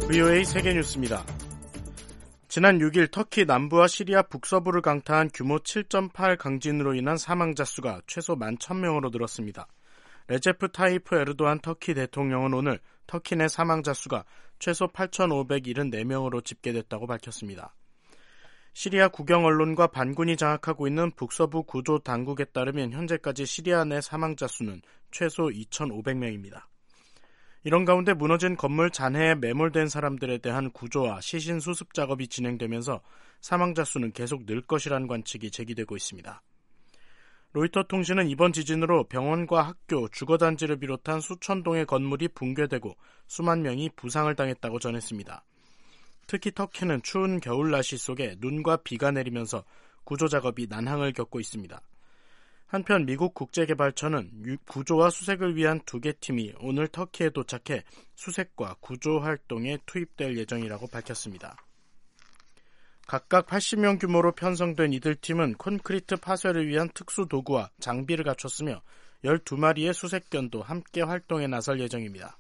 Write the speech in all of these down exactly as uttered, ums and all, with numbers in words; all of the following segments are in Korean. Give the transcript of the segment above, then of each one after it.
브이오에이 세계뉴스입니다. 지난 육 일 터키 남부와 시리아 북서부를 강타한 규모 칠 점 팔 강진으로 인한 사망자 수가 최소 만 천 명으로 늘었습니다. 레제프 타이프 에르도안 터키 대통령은 오늘 터키 내 사망자 수가 최소 팔천오백칠십사 명으로 집계됐다고 밝혔습니다. 시리아 국영 언론과 반군이 장악하고 있는 북서부 구조 당국에 따르면 현재까지 시리아 내 사망자 수는 최소 이천오백 명입니다. 이런 가운데 무너진 건물 잔해에 매몰된 사람들에 대한 구조와 시신 수습 작업이 진행되면서 사망자 수는 계속 늘 것이라는 관측이 제기되고 있습니다. 로이터 통신은 이번 지진으로 병원과 학교, 주거단지를 비롯한 수천 동의 건물이 붕괴되고 수만 명이 부상을 당했다고 전했습니다. 특히 터키는 추운 겨울 날씨 속에 눈과 비가 내리면서 구조 작업이 난항을 겪고 있습니다. 한편 미국 국제개발처는 구조와 수색을 위한 두 개 팀이 오늘 터키에 도착해 수색과 구조 활동에 투입될 예정이라고 밝혔습니다. 각각 팔십 명 규모로 편성된 이들 팀은 콘크리트 파쇄를 위한 특수 도구와 장비를 갖췄으며 열두 마리의 수색견도 함께 활동에 나설 예정입니다.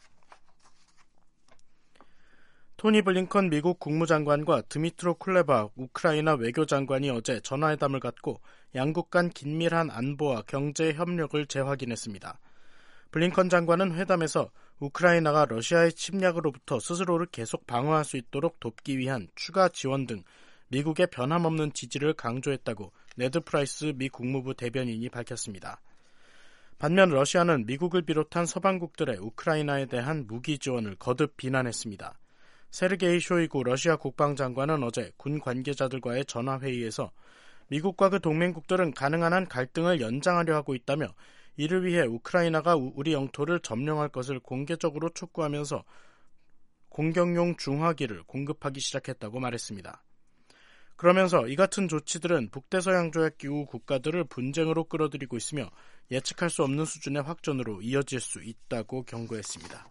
토니 블링컨 미국 국무장관과 드미트로 쿨레바 우크라이나 외교장관이 어제 전화회담을 갖고 양국 간 긴밀한 안보와 경제 협력을 재확인했습니다. 블링컨 장관은 회담에서 우크라이나가 러시아의 침략으로부터 스스로를 계속 방어할 수 있도록 돕기 위한 추가 지원 등 미국의 변함없는 지지를 강조했다고 네드 프라이스 미 국무부 대변인이 밝혔습니다. 반면 러시아는 미국을 비롯한 서방국들의 우크라이나에 대한 무기 지원을 거듭 비난했습니다. 세르게이 쇼이구 러시아 국방장관은 어제 군 관계자들과의 전화회의에서 미국과 그 동맹국들은 가능한 한 갈등을 연장하려 하고 있다며 이를 위해 우크라이나가 우리 영토를 점령할 것을 공개적으로 촉구하면서 공격용 중화기를 공급하기 시작했다고 말했습니다. 그러면서 이 같은 조치들은 북대서양조약 기구 국가들을 분쟁으로 끌어들이고 있으며 예측할 수 없는 수준의 확전으로 이어질 수 있다고 경고했습니다.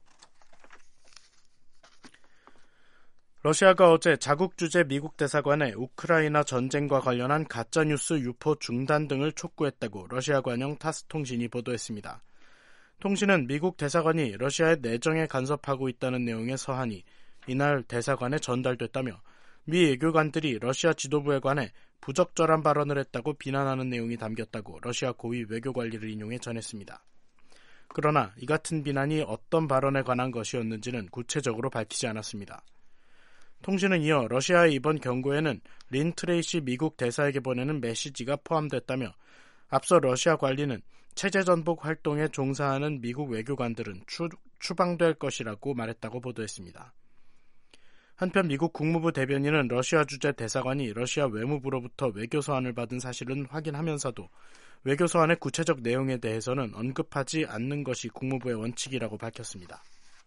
러시아가 어제 자국 주재 미국 대사관에 우크라이나 전쟁과 관련한 가짜뉴스 유포 중단 등을 촉구했다고 러시아 관영 타스 통신이 보도했습니다. 통신은 미국 대사관이 러시아의 내정에 간섭하고 있다는 내용의 서한이 이날 대사관에 전달됐다며 미 외교관들이 러시아 지도부에 관해 부적절한 발언을 했다고 비난하는 내용이 담겼다고 러시아 고위 외교관리를 인용해 전했습니다. 그러나 이 같은 비난이 어떤 발언에 관한 것이었는지는 구체적으로 밝히지 않았습니다. 통신은 이어 러시아의 이번 경고에는 린 트레이시 미국 대사에게 보내는 메시지가 포함됐다며 앞서 러시아 관리는 체제전복 활동에 종사하는 미국 외교관들은 추, 추방될 것이라고 말했다고 보도했습니다. 한편 미국 국무부 대변인은 러시아 주재 대사관이 러시아 외무부로부터 외교서한을 받은 사실은 확인하면서도 외교서한의 구체적 내용에 대해서는 언급하지 않는 것이 국무부의 원칙이라고 밝혔습니다.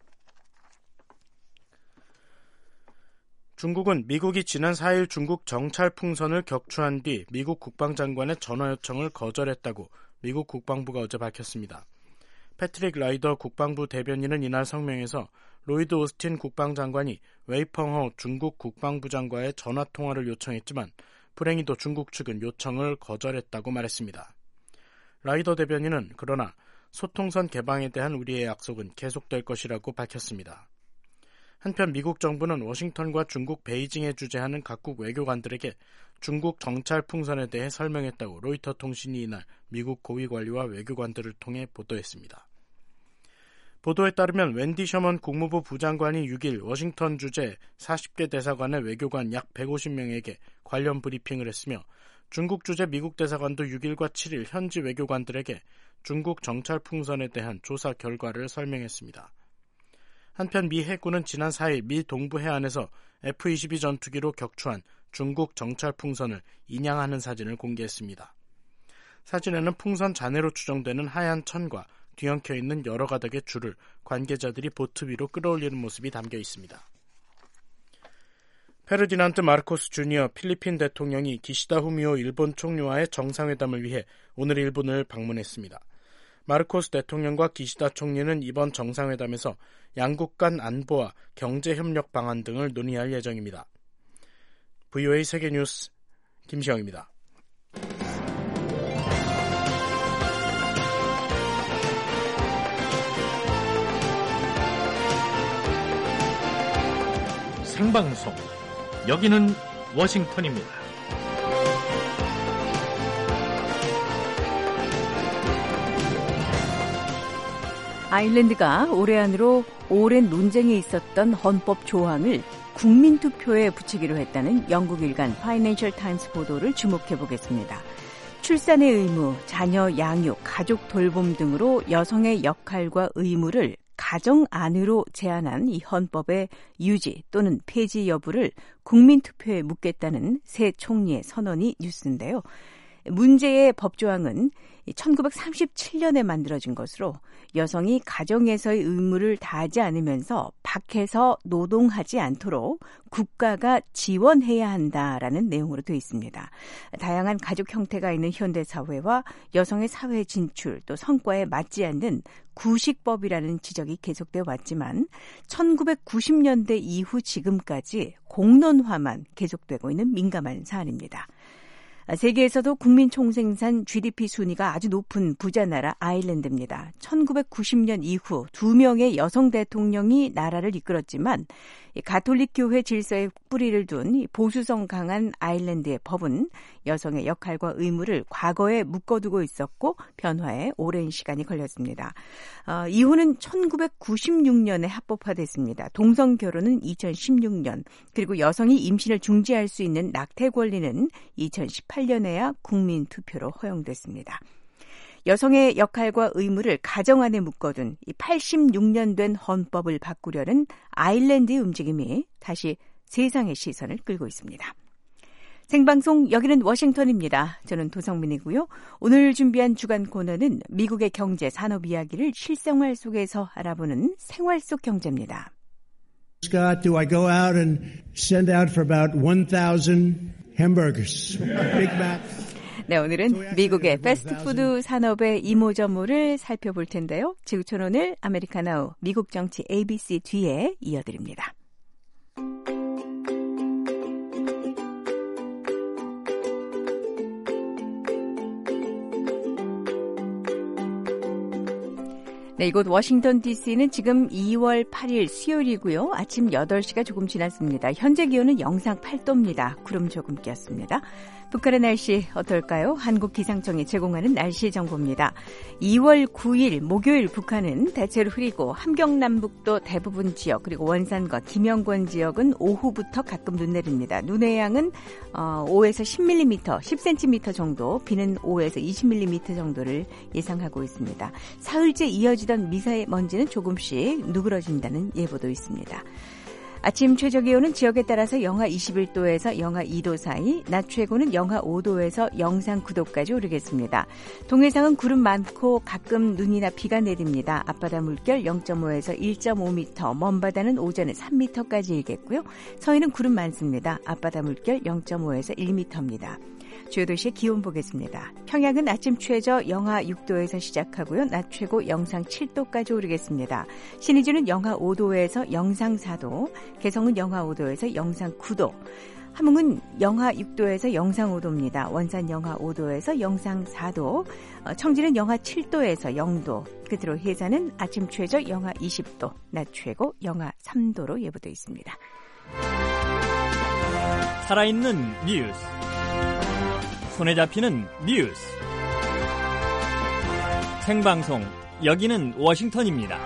중국은 미국이 지난 사 일 중국 정찰 풍선을 격추한 뒤 미국 국방장관의 전화 요청을 거절했다고 미국 국방부가 어제 밝혔습니다. 패트릭 라이더 국방부 대변인은 이날 성명에서 로이드 오스틴 국방장관이 웨이펑허 중국 국방부장과의 전화통화를 요청했지만 불행히도 중국 측은 요청을 거절했다고 말했습니다. 라이더 대변인은 그러나 소통선 개방에 대한 우리의 약속은 계속될 것이라고 밝혔습니다. 한편 미국 정부는 워싱턴과 중국 베이징에 주재하는 각국 외교관들에게 중국 정찰 풍선에 대해 설명했다고 로이터 통신이 이날 미국 고위 관리와 외교관들을 통해 보도했습니다. 보도에 따르면 웬디 셔먼 국무부 부장관이 육 일 워싱턴 주재 사십 개 대사관의 외교관 약 백오십 명에게 관련 브리핑을 했으며 중국 주재 미국 대사관도 육 일과 칠 일 현지 외교관들에게 중국 정찰 풍선에 대한 조사 결과를 설명했습니다. 한편 미 해군은 지난 사 일 미 동부 해안에서 에프 이십이 전투기로 격추한 중국 정찰 풍선을 인양하는 사진을 공개했습니다. 사진에는 풍선 잔해로 추정되는 하얀 천과 뒤엉켜 있는 여러 가닥의 줄을 관계자들이 보트 위로 끌어올리는 모습이 담겨 있습니다. 페르디난드 마르코스 주니어 필리핀 대통령이 기시다 후미오 일본 총리와의 정상회담을 위해 오늘 일본을 방문했습니다. 마르코스 대통령과 기시다 총리는 이번 정상회담에서 양국 간 안보와 경제협력 방안 등을 논의할 예정입니다. 브이오에이 세계뉴스 김시영입니다. 생방송. 여기는 워싱턴입니다. 아일랜드가 올해 안으로 오랜 논쟁에 있었던 헌법 조항을 국민투표에 붙이기로 했다는 영국 일간 파이낸셜 타임스 보도를 주목해 보겠습니다. 출산의 의무, 자녀 양육, 가족 돌봄 등으로 여성의 역할과 의무를 가정 안으로 제한한 이 헌법의 유지 또는 폐지 여부를 국민투표에 묻겠다는 새 총리의 선언이 뉴스인데요. 문제의 법조항은 천구백삼십칠 년에 만들어진 것으로 여성이 가정에서의 의무를 다하지 않으면서 밖에서 노동하지 않도록 국가가 지원해야 한다라는 내용으로 되어 있습니다. 다양한 가족 형태가 있는 현대사회와 여성의 사회 진출 또 성과에 맞지 않는 구식법이라는 지적이 계속되어 왔지만 천구백구십 년대 이후 지금까지 공론화만 계속되고 있는 민감한 사안입니다. 세계에서도 국민 총생산 지디피 순위가 아주 높은 부자 나라 아일랜드입니다. 천구백구십 년 이후 두 명의 여성 대통령이 나라를 이끌었지만 가톨릭 교회 질서에 뿌리를 둔 보수성 강한 아일랜드의 법은 여성의 역할과 의무를 과거에 묶어두고 있었고 변화에 오랜 시간이 걸렸습니다. 어, 이후는 천구백구십육 년에 합법화됐습니다. 동성 결혼은 이천십육 년 그리고 여성이 임신을 중지할 수 있는 낙태 권리는 이천십팔 년에야 국민 투표로 허용됐습니다. 여성의 역할과 의무를 가정 안에 묶어둔 이 팔십육 년 된 헌법을 바꾸려는 아일랜드의 움직임이 다시 세상의 시선을 끌고 있습니다. 생방송 여기는 워싱턴입니다. 저는 도성민이고요. 오늘 준비한 주간 코너는 미국의 경제 산업 이야기를 실생활 속에서 알아보는 생활 속 경제입니다. Scott, do I go out and send out for about one thousand hamburgers, Big Mac? 네, 오늘은 미국의 패스트푸드 산업의 이모저모를 살펴볼 텐데요. 지구촌 오늘 아메리카나우 미국 정치 에이비씨 뒤에 이어드립니다. 네, 이곳 워싱턴 디씨는 지금 이월 팔일 수요일이고요. 아침 여덟 시가 조금 지났습니다. 현재 기온은 영상 팔 도입니다. 구름 조금 꼈습니다. 북한의 날씨 어떨까요? 한국기상청이 제공하는 날씨 정보입니다. 이월 구일 목요일 북한은 대체로 흐리고 함경남북도 대부분 지역 그리고 원산과 김영권 지역은 오후부터 가끔 눈 내립니다. 눈의 양은 오에서 십 밀리미터, 십 센티미터 정도, 비는 오에서 이십 밀리미터 정도를 예상하고 있습니다. 사흘째 이어지던 미세먼지는 조금씩 누그러진다는 예보도 있습니다. 아침 최저기온은 지역에 따라서 영하 이십일 도에서 영하 이 도 사이, 낮 최고는 영하 오 도에서 영상 구 도까지 오르겠습니다. 동해상은 구름 많고 가끔 눈이나 비가 내립니다. 앞바다 물결 영 점 오에서 일 점 오 미터, 먼바다는 오전에 삼 미터까지 일겠고요. 서해는 구름 많습니다. 앞바다 물결 영 점 오에서 일 미터입니다. 주요 도시의 기온 보겠습니다. 평양은 아침 최저 영하 육 도에서 시작하고요. 낮 최고 영상 칠 도까지 오르겠습니다. 신의주는 영하 오 도에서 영상 사 도, 개성은 영하 오 도에서 영상 구 도, 함흥은 영하 육 도에서 영상 오 도입니다. 원산 영하 오 도에서 영상 사 도, 청진은 영하 칠 도에서 영 도, 끝으로 해산은 아침 최저 영하 이십 도, 낮 최고 영하 삼 도로 예보되어 있습니다. 살아있는 뉴스, 손에 잡히는 뉴스, 생방송 여기는 워싱턴입니다.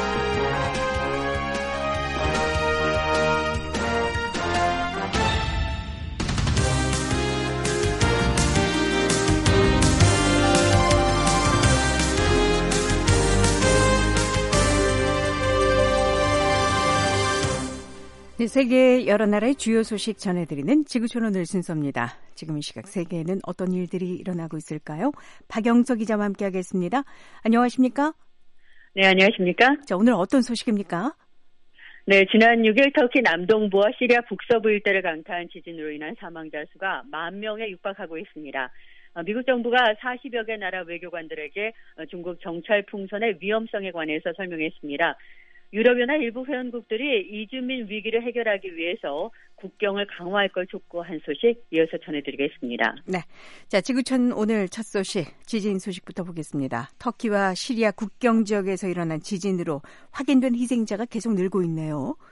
세계 여러 나라의 주요 소식 전해드리는 지구촌 오늘 순서입니다. 지금 이 시각 세계에는 어떤 일들이 일어나고 있을까요? 박영석 기자와 함께하겠습니다. 안녕하십니까? 네, 안녕하십니까? 자, 오늘 어떤 소식입니까? 네, 지난 육 일 터키 남동부와 시리아 북서부 일대를 강타한 지진으로 인한 사망자 수가 만 명에 육박하고 있습니다. 미국 정부가 사십여 개 나라 외교관들에게 중국 정찰 풍선의 위험성에 관해서 설명했습니다. 유럽연합 일부 회원국들이 이주민 위기를 해결하기 위해서 국경을 강화할 걸 촉구한 소식 이어서 전해드리겠습니다. 네, 자 지구촌 오늘 첫 소식 지진 소식부터 보겠습니다. 터키와 시리아 국경 지역에서 일어난 지진으로 확인된 희생자가 계속 늘고 있네요.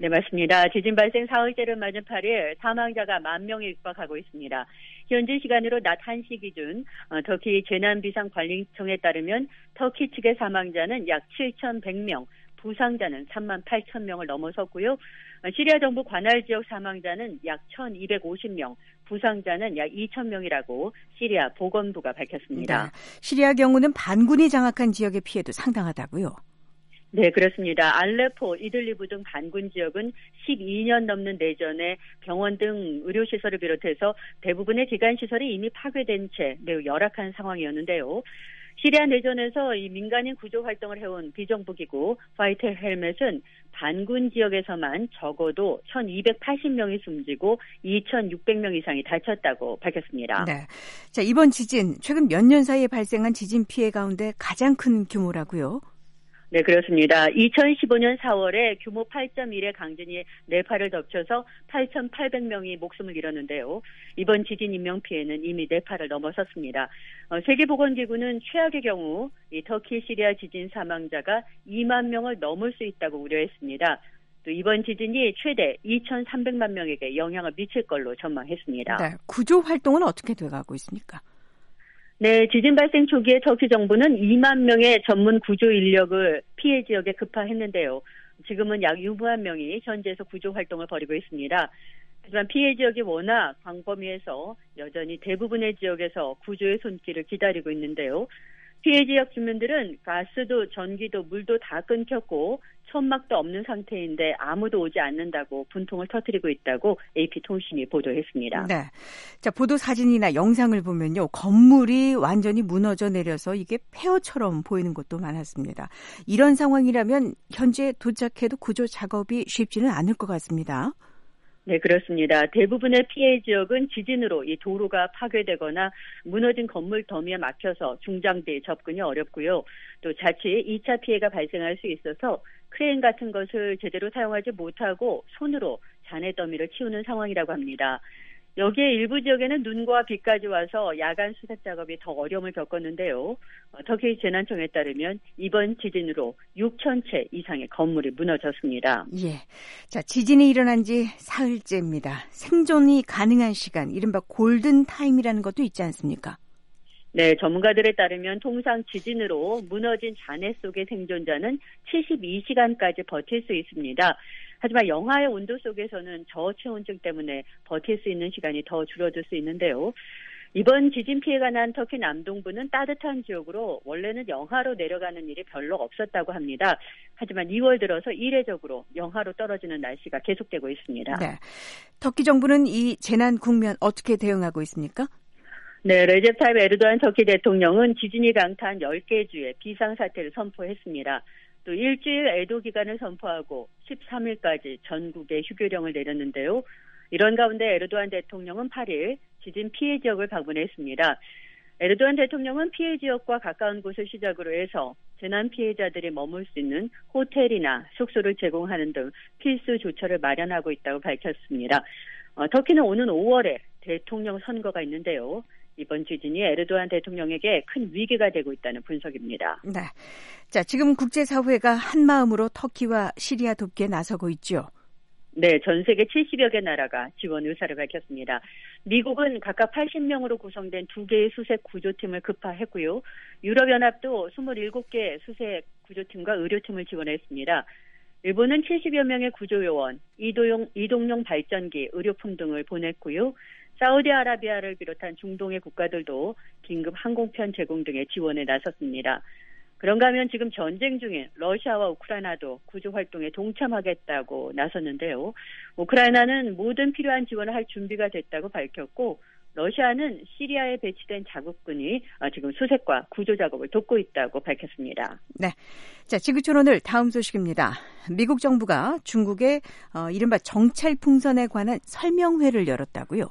네, 맞습니다. 지진 발생 사흘째를 맞은 팔 일 사망자가 만 명에 육박하고 있습니다. 현지 시간으로 낮 한 시 기준 터키 재난비상관리청에 따르면 터키 측의 사망자는 약 칠천백 명, 부상자는 삼만 팔천 명을 넘어섰고요. 시리아 정부 관할 지역 사망자는 약 천이백오십 명, 부상자는 약 이천 명이라고 시리아 보건부가 밝혔습니다. 네, 시리아 경우는 반군이 장악한 지역의 피해도 상당하다고요? 네, 그렇습니다. 알레포, 이들리브 등 반군 지역은 십이 년 넘는 내전에 병원 등 의료시설을 비롯해서 대부분의 기관시설이 이미 파괴된 채 매우 열악한 상황이었는데요. 시리아 내전에서 이 민간인 구조 활동을 해온 비정부기구 화이트 헬멧은 반군 지역에서만 적어도 천이백팔십 명이 숨지고 이천육백 명 이상이 다쳤다고 밝혔습니다. 네. 자, 이번 지진, 최근 몇 년 사이에 발생한 지진 피해 가운데 가장 큰 규모라고요? 네, 그렇습니다. 이천십오 년 사월에 규모 팔 점 일의 강진이 네팔을 덮쳐서 팔천팔백 명이 목숨을 잃었는데요. 이번 지진 인명피해는 이미 네팔을 넘어섰습니다. 어, 세계보건기구는 최악의 경우 이 터키 시리아 지진 사망자가 이만 명을 넘을 수 있다고 우려했습니다. 또 이번 지진이 최대 이천삼백만 명에게 영향을 미칠 걸로 전망했습니다. 네, 구조 활동은 어떻게 돼가고 있습니까? 네, 지진 발생 초기에 터키 정부는 이만 명의 전문 구조 인력을 피해 지역에 급파했는데요. 지금은 약 육만 명이 현지에서 구조 활동을 벌이고 있습니다. 하지만 피해 지역이 워낙 광범위해서 여전히 대부분의 지역에서 구조의 손길을 기다리고 있는데요. 피해 지역 주민들은 가스도 전기도 물도 다 끊겼고 천막도 없는 상태인데 아무도 오지 않는다고 분통을 터뜨리고 있다고 에이피통신이 보도했습니다. 네, 자 보도 사진이나 영상을 보면요, 건물이 완전히 무너져 내려서 이게 폐허처럼 보이는 곳도 많았습니다. 이런 상황이라면 현재 도착해도 구조 작업이 쉽지는 않을 것 같습니다. 네, 그렇습니다. 대부분의 피해 지역은 지진으로 이 도로가 파괴되거나 무너진 건물 더미에 막혀서 중장비 접근이 어렵고요. 또 자칫 이 차 피해가 발생할 수 있어서 크레인 같은 것을 제대로 사용하지 못하고 손으로 잔해 더미를 치우는 상황이라고 합니다. 여기에 일부 지역에는 눈과 비까지 와서 야간 수색 작업이 더 어려움을 겪었는데요. 터키 재난청에 따르면 이번 지진으로 육천 채 이상의 건물이 무너졌습니다. 예, 자 지진이 일어난 지 사흘째입니다. 생존이 가능한 시간, 이른바 골든 타임이라는 것도 있지 않습니까? 네, 전문가들에 따르면 통상 지진으로 무너진 잔해 속의 생존자는 칠십이 시간까지 버틸 수 있습니다. 하지만 영하의 온도 속에서는 저체온증 때문에 버틸 수 있는 시간이 더 줄어들 수 있는데요. 이번 지진 피해가 난 터키 남동부는 따뜻한 지역으로 원래는 영하로 내려가는 일이 별로 없었다고 합니다. 하지만 이월 들어서 이례적으로 영하로 떨어지는 날씨가 계속되고 있습니다. 네, 터키 정부는 이 재난 국면 어떻게 대응하고 있습니까? 네, 레제프 타이프 에르도안 터키 대통령은 지진이 강타한 열 개 주에 비상사태를 선포했습니다. 또 일주일 애도 기간을 선포하고 십삼 일까지 전국에 휴교령을 내렸는데요. 이런 가운데 에르도안 대통령은 팔 일 지진 피해 지역을 방문했습니다. 에르도안 대통령은 피해 지역과 가까운 곳을 시작으로 해서 재난 피해자들이 머물 수 있는 호텔이나 숙소를 제공하는 등 필수 조처를 마련하고 있다고 밝혔습니다. 어, 터키는 오는 오월에 대통령 선거가 있는데요. 이번 지진이 에르도안 대통령에게 큰 위기가 되고 있다는 분석입니다. 네, 자 지금 국제사회가 한마음으로 터키와 시리아 돕기에 나서고 있죠. 네, 전 세계 칠십여 개 나라가 지원 의사를 밝혔습니다. 미국은 각각 팔십 명으로 구성된 두 개의 수색 구조팀을 급파했고요. 유럽연합도 이십칠 개 수색 구조팀과 의료팀을 지원했습니다. 일본은 칠십여 명의 구조요원, 이동용, 이동용 발전기, 의료품 등을 보냈고요. 사우디아라비아를 비롯한 중동의 국가들도 긴급 항공편 제공 등의 지원에 나섰습니다. 그런가 하면 지금 전쟁 중인 러시아와 우크라이나도 구조 활동에 동참하겠다고 나섰는데요. 우크라이나는 모든 필요한 지원을 할 준비가 됐다고 밝혔고, 러시아는 시리아에 배치된 자국군이 지금 수색과 구조 작업을 돕고 있다고 밝혔습니다. 네, 자 지구촌 오늘 다음 소식입니다. 미국 정부가 중국의 어, 이른바 정찰 풍선에 관한 설명회를 열었다고요?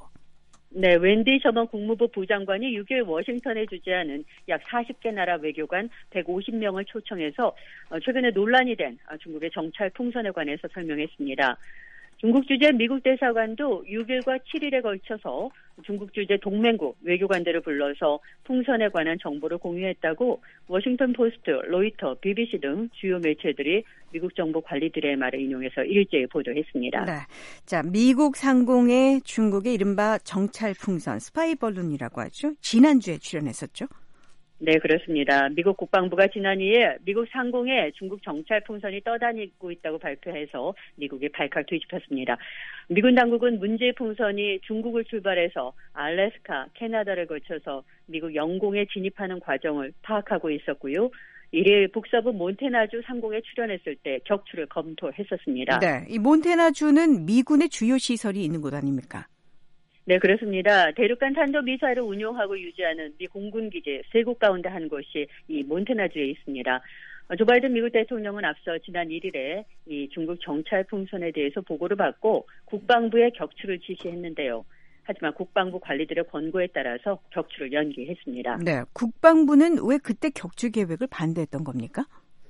네, 웬디 셔먼 국무부 부장관이 육 일 워싱턴에 주재하는 약 사십 개 나라 외교관 백오십 명을 초청해서 최근에 논란이 된 중국의 정찰 풍선에 관해서 설명했습니다. 중국 주재 미국 대사관도 육 일과 칠 일에 걸쳐서 중국 주재 동맹국 외교관들을 불러서 풍선에 관한 정보를 공유했다고 워싱턴 포스트, 로이터, 비비씨 등 주요 매체들이 미국 정부 관리들의 말을 인용해서 일제히 보도했습니다. 네. 자, 미국 상공에 중국의 이른바 정찰 풍선, 스파이 벌룬이라고 하죠. 지난주에 출연했었죠. 네, 그렇습니다. 미국 국방부가 지난 이 일 미국 상공에 중국 정찰 풍선이 떠다니고 있다고 발표해서 미국이 발칵 뒤집혔습니다. 미군 당국은 문제의 풍선이 중국을 출발해서 알래스카, 캐나다를 거쳐서 미국 영공에 진입하는 과정을 파악하고 있었고요. 일 일 북서부 몬태나주 상공에 출현했을 때 격추를 검토했었습니다. 네, 이 몬태나주는 미군의 주요 시설이 있는 곳 아닙니까? 네, 그렇습니다. 대륙간 탄도미사일을 운용하고 유지하는 미 공군기지 세 곳 가운데 한 곳이 이 몬태나주에 있습니다. 조 바이든 미국 대통령은 앞서 지난 일 일에 이 중국 정찰 풍선에 대해서 보고를 받고 국방부에 격추를 지시했는데요. 하지만 국방부 관리들의 권고에 따라서 격추를 연기했습니다. 네, 국방부는 왜 그때 격추 계획을 반대했던 겁니까?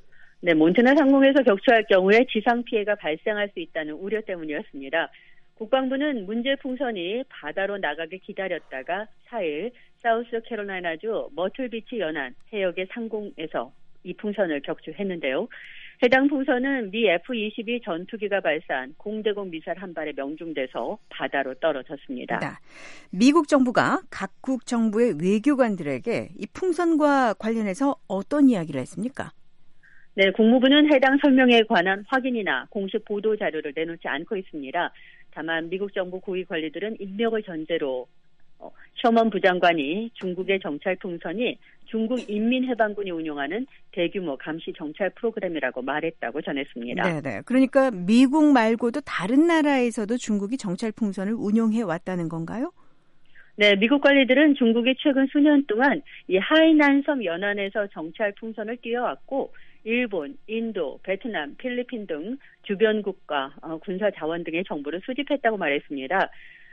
네, 몬태나 상공에서 격추할 경우에 지상 피해가 발생할 수 있다는 우려 때문이었습니다. 국방부는 문제 풍선이 바다로 나가길 기다렸다가 사 일 사우스캐롤라이나주 머틀비치 연안 해역의 상공에서 이 풍선을 격추했는데요. 해당 풍선은 미 에프 이십이 전투기가 발사한 공대공 미사일 한 발에 명중돼서 바다로 떨어졌습니다. 네. 미국 정부가 각국 정부의 외교관들에게 이 풍선과 관련해서 어떤 이야기를 했습니까? 네, 국무부는 해당 설명에 관한 확인이나 공식 보도 자료를 내놓지 않고 있습니다. 다만 미국 정부 고위 관리들은 인명을 전제로 어, 셔먼 부장관이 중국의 정찰 풍선이 중국 인민해방군이 운영하는 대규모 감시 정찰 프로그램이라고 말했다고 전했습니다. 네, 그러니까 미국 말고도 다른 나라에서도 중국이 정찰 풍선을 운용해 왔다는 건가요? 네, 미국 관리들은 중국이 최근 수년 동안 이 하이난섬 연안에서 정찰 풍선을 띄워왔고 일본, 인도, 베트남, 필리핀 등 주변 국가 어, 군사 자원 등의 정보를 수집했다고 말했습니다.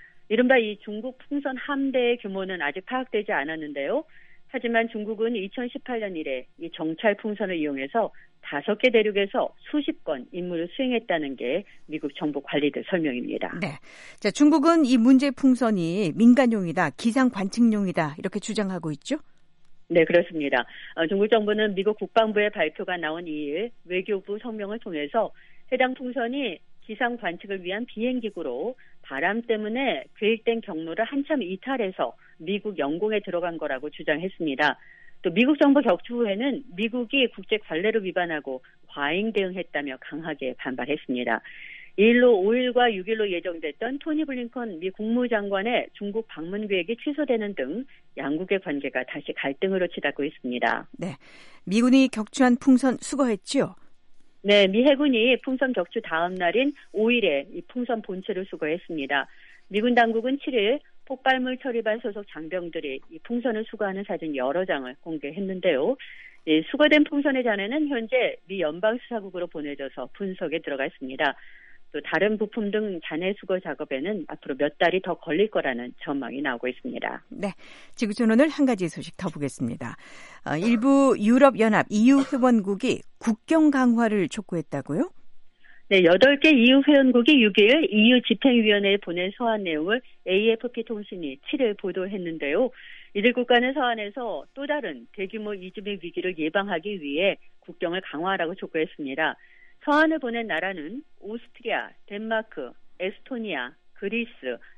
이른바 이 중국 풍선 함대의 규모는 아직 파악되지 않았는데요. 하지만 중국은 이천십팔 년 이래 이 정찰 풍선을 이용해서 다섯 개 대륙에서 수십 건 임무를 수행했다는 게 미국 정부 관리들 설명입니다. 네, 자 중국은 이 문제 풍선이 민간용이다, 기상 관측용이다 이렇게 주장하고 있죠? 네, 그렇습니다. 어, 중국 정부는 미국 국방부의 발표가 나온 이 일 외교부 성명을 통해서 해당 풍선이 기상 관측을 위한 비행기구로 바람 때문에 계획된 경로를 한참 이탈해서 미국 영공에 들어간 거라고 주장했습니다. 또 미국 정부 격추 후에는 미국이 국제 관례를 위반하고 과잉 대응했다며 강하게 반발했습니다. 이 일로 오 일과 육 일로 예정됐던 토니 블링컨 미 국무장관의 중국 방문 계획이 취소되는 등 양국의 관계가 다시 갈등으로 치닫고 있습니다. 네, 미군이 격추한 풍선 수거했죠? 네, 미 해군이 풍선 격추 다음 날인 오 일에 이 풍선 본체를 수거했습니다. 미군 당국은 칠 일 폭발물 처리반 소속 장병들이 이 풍선을 수거하는 사진 여러 장을 공개했는데요. 이 수거된 풍선의 잔해는 현재 미 연방수사국으로 보내져서 분석에 들어가 있습니다. 또 다른 부품 등 잔해 수거 작업에는 앞으로 몇 달이 더 걸릴 거라는 전망이 나오고 있습니다. 네, 지구촌 오늘 한 가지 소식 더 보겠습니다. 어, 일부 유럽연합 이유 회원국이 국경 강화를 촉구했다고요? 네, 여덟 개 이유 회원국이 육 일 이유 집행위원회에 보낸 서한 내용을 에이에프피 통신이 칠 일 보도했는데요. 이들 국가는 서한에서 또 다른 대규모 이주민 위기를 예방하기 위해 국경을 강화하라고 촉구했습니다. 서한을 보낸 나라는 오스트리아, 덴마크, 에스토니아, 그리스,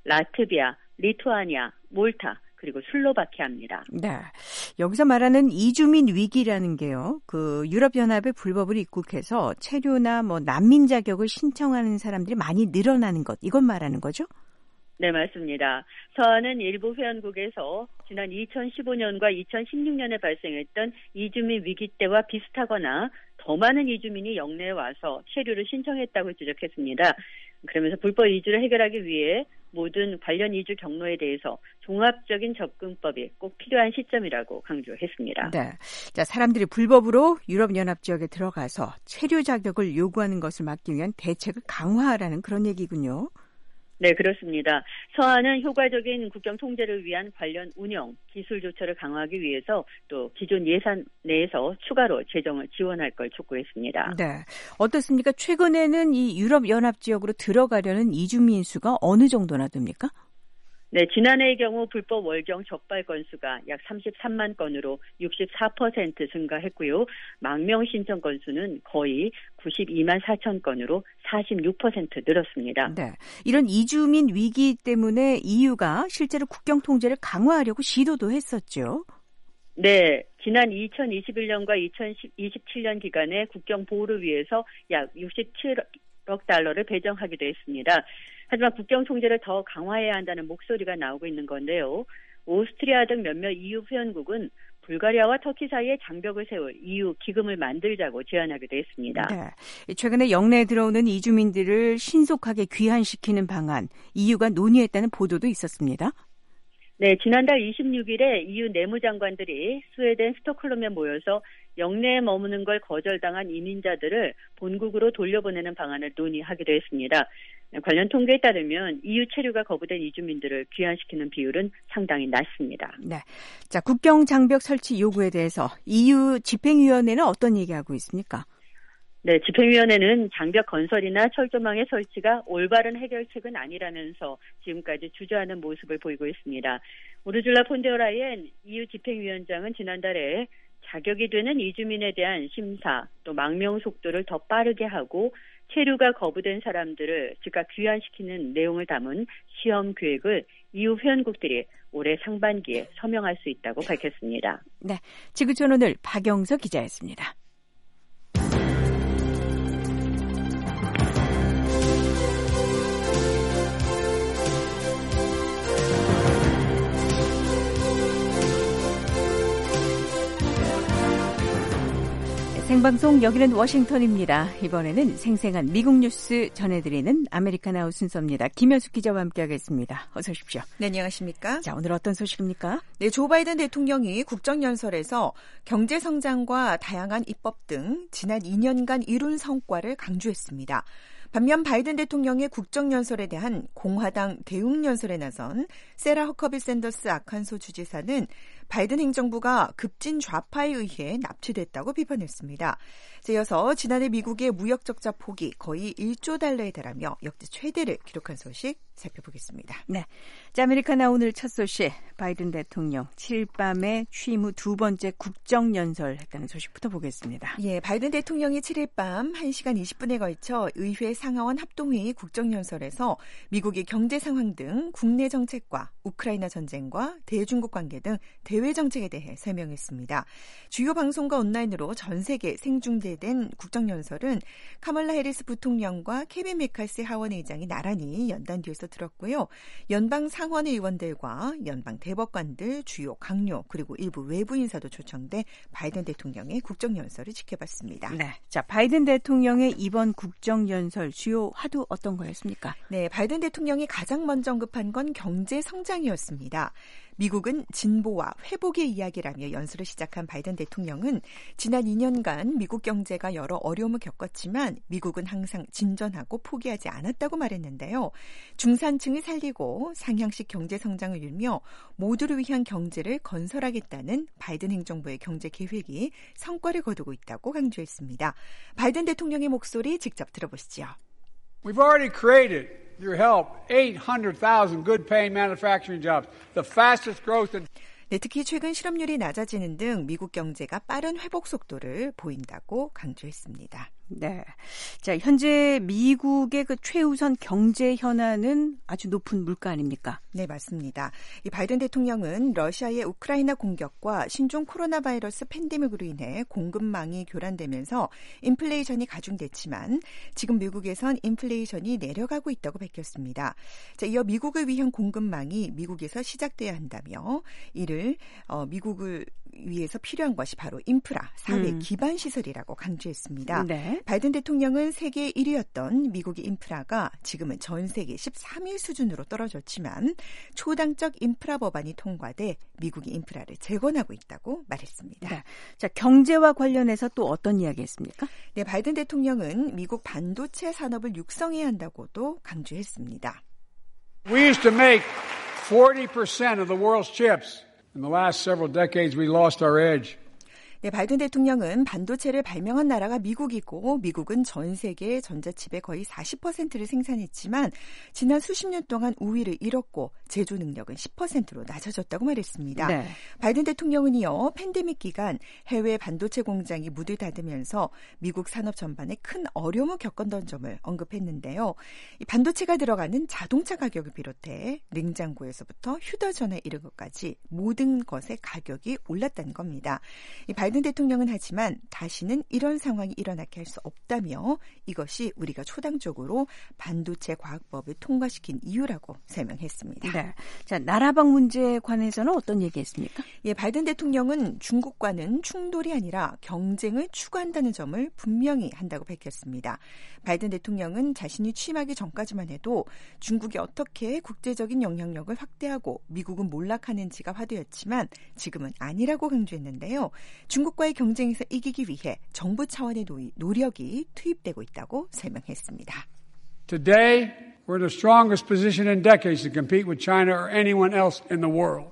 라트비아, 리투아니아, 몰타, 그리고 슬로바키아입니다. 네, 여기서 말하는 이주민 위기라는 게요, 그 유럽연합의 불법을 입국해서 체류나 뭐 난민 자격을 신청하는 사람들이 많이 늘어나는 것, 이건 말하는 거죠? 네, 맞습니다. 서한은 일부 회원국에서 지난 이천십오 년과 이천십육 년에 발생했던 이주민 위기 때와 비슷하거나 더 많은 이주민이 영내에 와서 체류를 신청했다고 지적했습니다. 그러면서 불법 이주를 해결하기 위해 모든 관련 이주 경로에 대해서 종합적인 접근법이 꼭 필요한 시점이라고 강조했습니다. 네, 자 사람들이 불법으로 유럽연합 지역에 들어가서 체류 자격을 요구하는 것을 막기 위한 대책을 강화하라는 그런 얘기군요. 네, 그렇습니다. 서한은 효과적인 국경 통제를 위한 관련 운영, 기술 조처를 강화하기 위해서 또 기존 예산 내에서 추가로 재정을 지원할 걸 촉구했습니다. 네, 어떻습니까? 최근에는 이 유럽 연합 지역으로 들어가려는 이주민 수가 어느 정도나 됩니까? 네, 지난해의 경우 불법 월경 적발 건수가 약 삼십삼만 건으로 육십사 퍼센트 증가했고요. 망명 신청 건수는 거의 구십이만 사천 건으로 사십육 퍼센트 늘었습니다. 네, 이런 이주민 위기 때문에 이유가 실제로 국경 통제를 강화하려고 시도도 했었죠. 네, 지난 이천이십일 년과 이천이십칠 년 기간에 국경 보호를 위해서 약 육십칠억 달러를 배정하기도 했습니다. 하지만 국경 통제를 더 강화해야 한다는 목소리가 나오고 있는 건데요. 오스트리아 등 몇몇 이유 회원국은 불가리아와 터키 사이에 장벽을 세울 이유 기금을 만들자고 제안하기도 했습니다. 네. 최근에 영내에 들어오는 이주민들을 신속하게 귀환시키는 방안, 이유가 논의했다는 보도도 있었습니다. 네, 지난달 이십육일에 이유 내무장관들이 스웨덴 스톡홀름에 모여서 영내에 머무는 걸 거절당한 이민자들을 본국으로 돌려보내는 방안을 논의하기도 했습니다. 관련 통계에 따르면 이유 체류가 거부된 이주민들을 귀환시키는 비율은 상당히 낮습니다. 네, 자 국경 장벽 설치 요구에 대해서 이유 집행위원회는 어떤 얘기하고 있습니까? 네, 집행위원회는 장벽 건설이나 철조망의 설치가 올바른 해결책은 아니라면서 지금까지 주저하는 모습을 보이고 있습니다. 우르줄라 폰데어라이엔 이유 집행위원장은 지난달에 자격이 되는 이주민에 대한 심사, 또 망명 속도를 더 빠르게 하고 체류가 거부된 사람들을 즉각 귀환시키는 내용을 담은 시험 계획을 이유 회원국들이 올해 상반기에 서명할 수 있다고 밝혔습니다. 네, 지구촌 오늘 박영서 기자였습니다. 생방송 여기는 워싱턴입니다. 이번에는 생생한 미국 뉴스 전해드리는 아메리카나우 순서입니다. 김현숙 기자와 함께하겠습니다. 어서 오십시오. 네, 안녕하십니까? 자, 오늘 어떤 소식입니까? 네, 조 바이든 대통령이 국정연설에서 경제성장과 다양한 입법 등 지난 이 년간 이룬 성과를 강조했습니다. 반면 바이든 대통령의 국정연설에 대한 공화당 대응연설에 나선 세라 허커비 샌더스 아칸소 주지사는 바이든 행정부가 급진 좌파에 의해 납치됐다고 비판했습니다. 이어서 지난해 미국의 무역 적자 폭이 거의 일조 달러에 달하며 역대 최대를 기록한 소식 살펴보겠습니다. 네, 자, 아메리카나 오늘 첫 소식, 바이든 대통령 칠일 밤에 취임 후 두 번째 국정연설 했다는 소식부터 보겠습니다. 예, 바이든 대통령이 칠일 밤 한 시간 이십 분에 걸쳐 의회 상하원 합동회의 국정연설에서 미국의 경제 상황 등 국내 정책과 우크라이나 전쟁과 대중국 관계 등 대외 정책에 대해 설명했습니다. 주요 방송과 온라인으로 전 세계 생중계된 국정연설은 카멀라 해리스 부통령과 케빈 메칼시 하원의장이 나란히 연단 뒤에서 들었고요. 연방 상원 의원들과 연방 대법관들, 주요 강요 그리고 일부 외부 인사도 초청돼 바이든 대통령의 국정연설을 지켜봤습니다. 네, 자 바이든 대통령의 이번 국정연설 주요 화두 어떤 거였습니까? 네, 바이든 대통령이 가장 먼저 언급한 건 경제 성장이었습니다. 미국은 진보와 회복의 이야기라며 연설을 시작한 바이든 대통령은 지난 이 년간 미국 경제가 여러 어려움을 겪었지만 미국은 항상 진전하고 포기하지 않았다고 말했는데요. 중산층을 살리고 상향식 경제 성장을 이루며 모두를 위한 경제를 건설하겠다는 바이든 행정부의 경제 계획이 성과를 거두고 있다고 강조했습니다. 바이든 대통령의 목소리 직접 들어보시죠. We've already created, through help, eight hundred thousand good-paying manufacturing jobs, the fastest growth in... 네, 특히 최근 실업률이 낮아지는 등 미국 경제가 빠른 회복 속도를 보인다고 강조했습니다. 네, 자 현재 미국의 그 최우선 경제 현안은 아주 높은 물가 아닙니까? 네, 맞습니다. 이 바이든 대통령은 러시아의 우크라이나 공격과 신종 코로나 바이러스 팬데믹으로 인해 공급망이 교란되면서 인플레이션이 가중됐지만 지금 미국에선 인플레이션이 내려가고 있다고 밝혔습니다. 자, 이어 미국을 위한 공급망이 미국에서 시작돼야 한다며 이를 어, 미국을 위해서 필요한 것이 바로 인프라, 사회 음. 기반 시설이라고 강조했습니다. 네. 바이든 대통령은 세계 일 위였던 미국의 인프라가 지금은 전 세계 십삼 위 수준으로 떨어졌지만 초당적 인프라 법안이 통과돼 미국의 인프라를 재건하고 있다고 말했습니다. 네. 자, 경제와 관련해서 또 어떤 이야기했습니까? 네, 바이든 대통령은 미국 반도체 산업을 육성해야 한다고도 강조했습니다. We used to make forty percent of the world's chips. In the last several decades, we lost our edge. 네, 바이든 대통령은 반도체를 발명한 나라가 미국이고 미국은 전 세계 전자칩의 거의 사십 퍼센트를 생산했지만 지난 수십 년 동안 우위를 잃었고 제조 능력은 십 퍼센트로 낮아졌다고 말했습니다. 네. 바이든 대통령은요, 팬데믹 기간 해외 반도체 공장이 문을 닫으면서 미국 산업 전반에 큰 어려움을 겪었던 점을 언급했는데요. 이 반도체가 들어가는 자동차 가격을 비롯해 냉장고에서부터 휴대전화에 이른 것까지 모든 것의 가격이 올랐다는 겁니다. 이 바이든 대통령은 하지만 다시는 이런 상황이 일어나게 할 수 없다며 이것이 우리가 초당적으로 반도체 과학법을 통과시킨 이유라고 설명했습니다. 네. 자, 나라방 문제에 관해서는 어떤 얘기했습니까? 예, 바이든 대통령은 중국과는 충돌이 아니라 경쟁을 추구한다는 점을 분명히 한다고 밝혔습니다. 바이든 대통령은 자신이 취임하기 전까지만 해도 중국이 어떻게 국제적인 영향력을 확대하고 미국은 몰락하는지가 화두였지만 지금은 아니라고 강조했는데요. 중국과의 경쟁에서 이기기 위해 정부 차원의 노력이 투입되고 있다고 설명했습니다. Today, we're in the strongest position in decades to compete with China or anyone else in the world.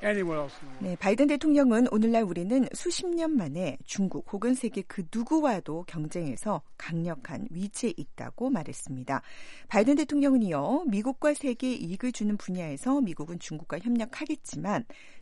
네, 바이든 대통령은 오늘날 우리는 수십 년 만에 중국 혹은 세계 그 누구와도 경쟁에서 강력한 위치에 있다고 말했습니다. 바이든 대통령은요, 미국과 세계에 이익을 주는 분야에서 미국은 중국과 협력하겠지만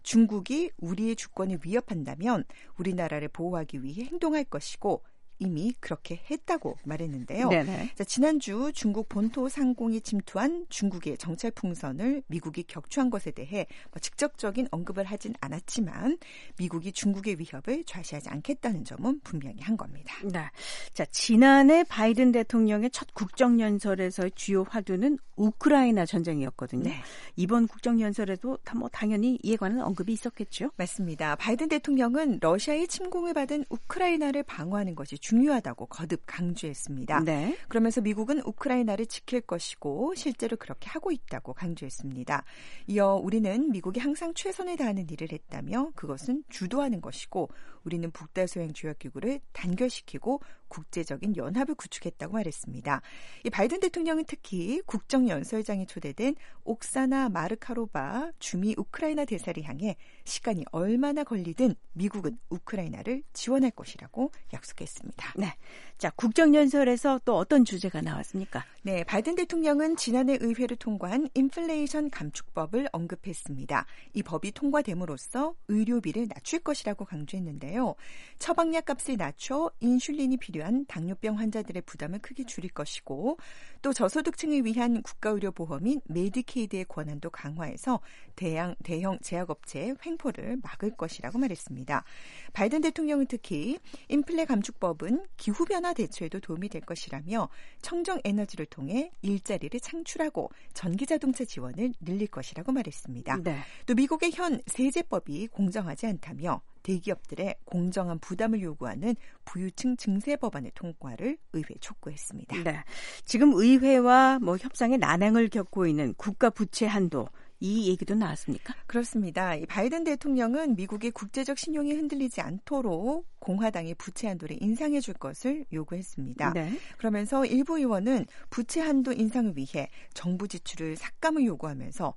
중국이 우리의 주권을 위협한다면 우리나라를 보호하기 위해 행동할 것이고 이미 그렇게 했다고 말했는데요. 자, 지난주 중국 본토 상공이 침투한 중국의 정찰 풍선을 미국이 격추한 것에 대해 뭐 직접적인 언급을 하진 않았지만 미국이 중국의 위협을 좌시하지 않겠다는 점은 분명히 한 겁니다. 네. 자, 지난해 바이든 대통령의 첫 국정연설에서의 주요 화두는 우크라이나 전쟁이었거든요. 네. 이번 국정연설에도 뭐 당연히 이에 관한 언급이 있었겠죠? 맞습니다. 바이든 대통령은 러시아의 침공을 받은 우크라이나를 방어하는 것이 중요하다고 거듭 강조했습니다. 네. 그러면서 미국은 우크라이나를 지킬 것이고 실제로 그렇게 하고 있다고 강조했습니다. 이어 우리는 미국이 항상 최선을 다하는 일을 했다며 그것은 주도하는 것이고 우리는 북다소양 조약기구를 단결시키고 국제적인 연합을 구축했다고 말했습니다. 이 바이든 대통령은 특히 국정연설장에 초대된 옥사나 마르카로바 주미 우크라이나 대사를 향해 시간이 얼마나 걸리든 미국은 우크라이나를 지원할 것이라고 약속했습니다. 네, 자, 국정연설에서 또 어떤 주제가 나왔습니까? 네, 바이든 대통령은 지난해 의회를 통과한 인플레이션 감축법을 언급했습니다. 이 법이 통과됨으로써 의료비를 낮출 것이라고 강조했는데요. 처방약 값을 낮춰 인슐린이 필요한 당뇨병 환자들의 부담을 크게 줄일 것이고 또 저소득층을 위한 국가의료보험인 메디케이드의 권한도 강화해서 대형, 대형 제약업체의 횡포를 막을 것이라고 말했습니다. 바이든 대통령은 특히 인플레 감축법은 기후변화 대처에도 도움이 될 것이라며 청정 에너지를 통해 일자리를 창출하고 전기자동차 지원을 늘릴 것이라고 말했습니다. 네. 또 미국의 현 세제법이 공정하지 않다며 대기업들의 공정한 부담을 요구하는 부유층 증세 법안의 통과를 의회에 촉구했습니다. 네. 지금 의회와 뭐 협상에 난항을 겪고 있는 국가 부채 한도, 이 얘기도 나왔습니까? 그렇습니다. 이 바이든 대통령은 미국의 국제적 신용이 흔들리지 않도록 공화당이 부채 한도를 인상해 줄 것을 요구했습니다. 네. 그러면서 일부 의원은 부채 한도 인상을 위해 정부 지출을 삭감을 요구하면서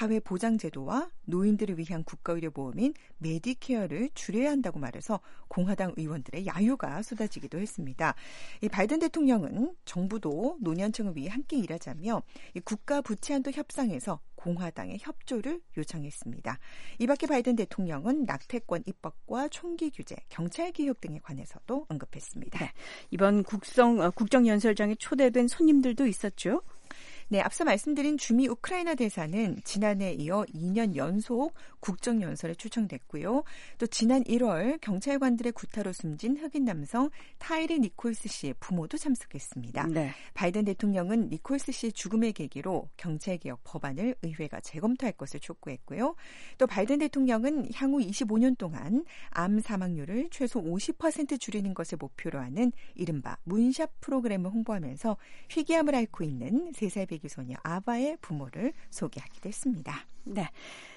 사회보장제도와 노인들을 위한 국가의료보험인 메디케어를 줄여야 한다고 말해서 공화당 의원들의 야유가 쏟아지기도 했습니다. 이 바이든 대통령은 정부도 노년층을 위해 함께 일하자며 이 국가 부채 한도 협상에서 공화당의 협조를 요청했습니다. 이 밖에 바이든 대통령은 낙태권 입법과 총기 규제, 경찰 개혁 등에 관해서도 언급했습니다. 네, 이번 국성, 국정연설장에 초대된 손님들도 있었죠? 네, 앞서 말씀드린 주미 우크라이나 대사는 지난해에 이어 이 년 연속 국정연설에 초청됐고요. 또 지난 일월 경찰관들의 구타로 숨진 흑인 남성 타이리 니콜스 씨의 부모도 참석했습니다. 네. 바이든 대통령은 니콜스 씨의 죽음의 계기로 경찰개혁 법안을 의회가 재검토할 것을 촉구했고요. 또 바이든 대통령은 향후 이십오 년 동안 암 사망률을 최소 오십 퍼센트 줄이는 것을 목표로 하는 이른바 문샵 프로그램을 홍보하면서 희귀암을 앓고 있는 세 살 배기 소녀 아바의 부모를 소개하기도 했습니다. 네,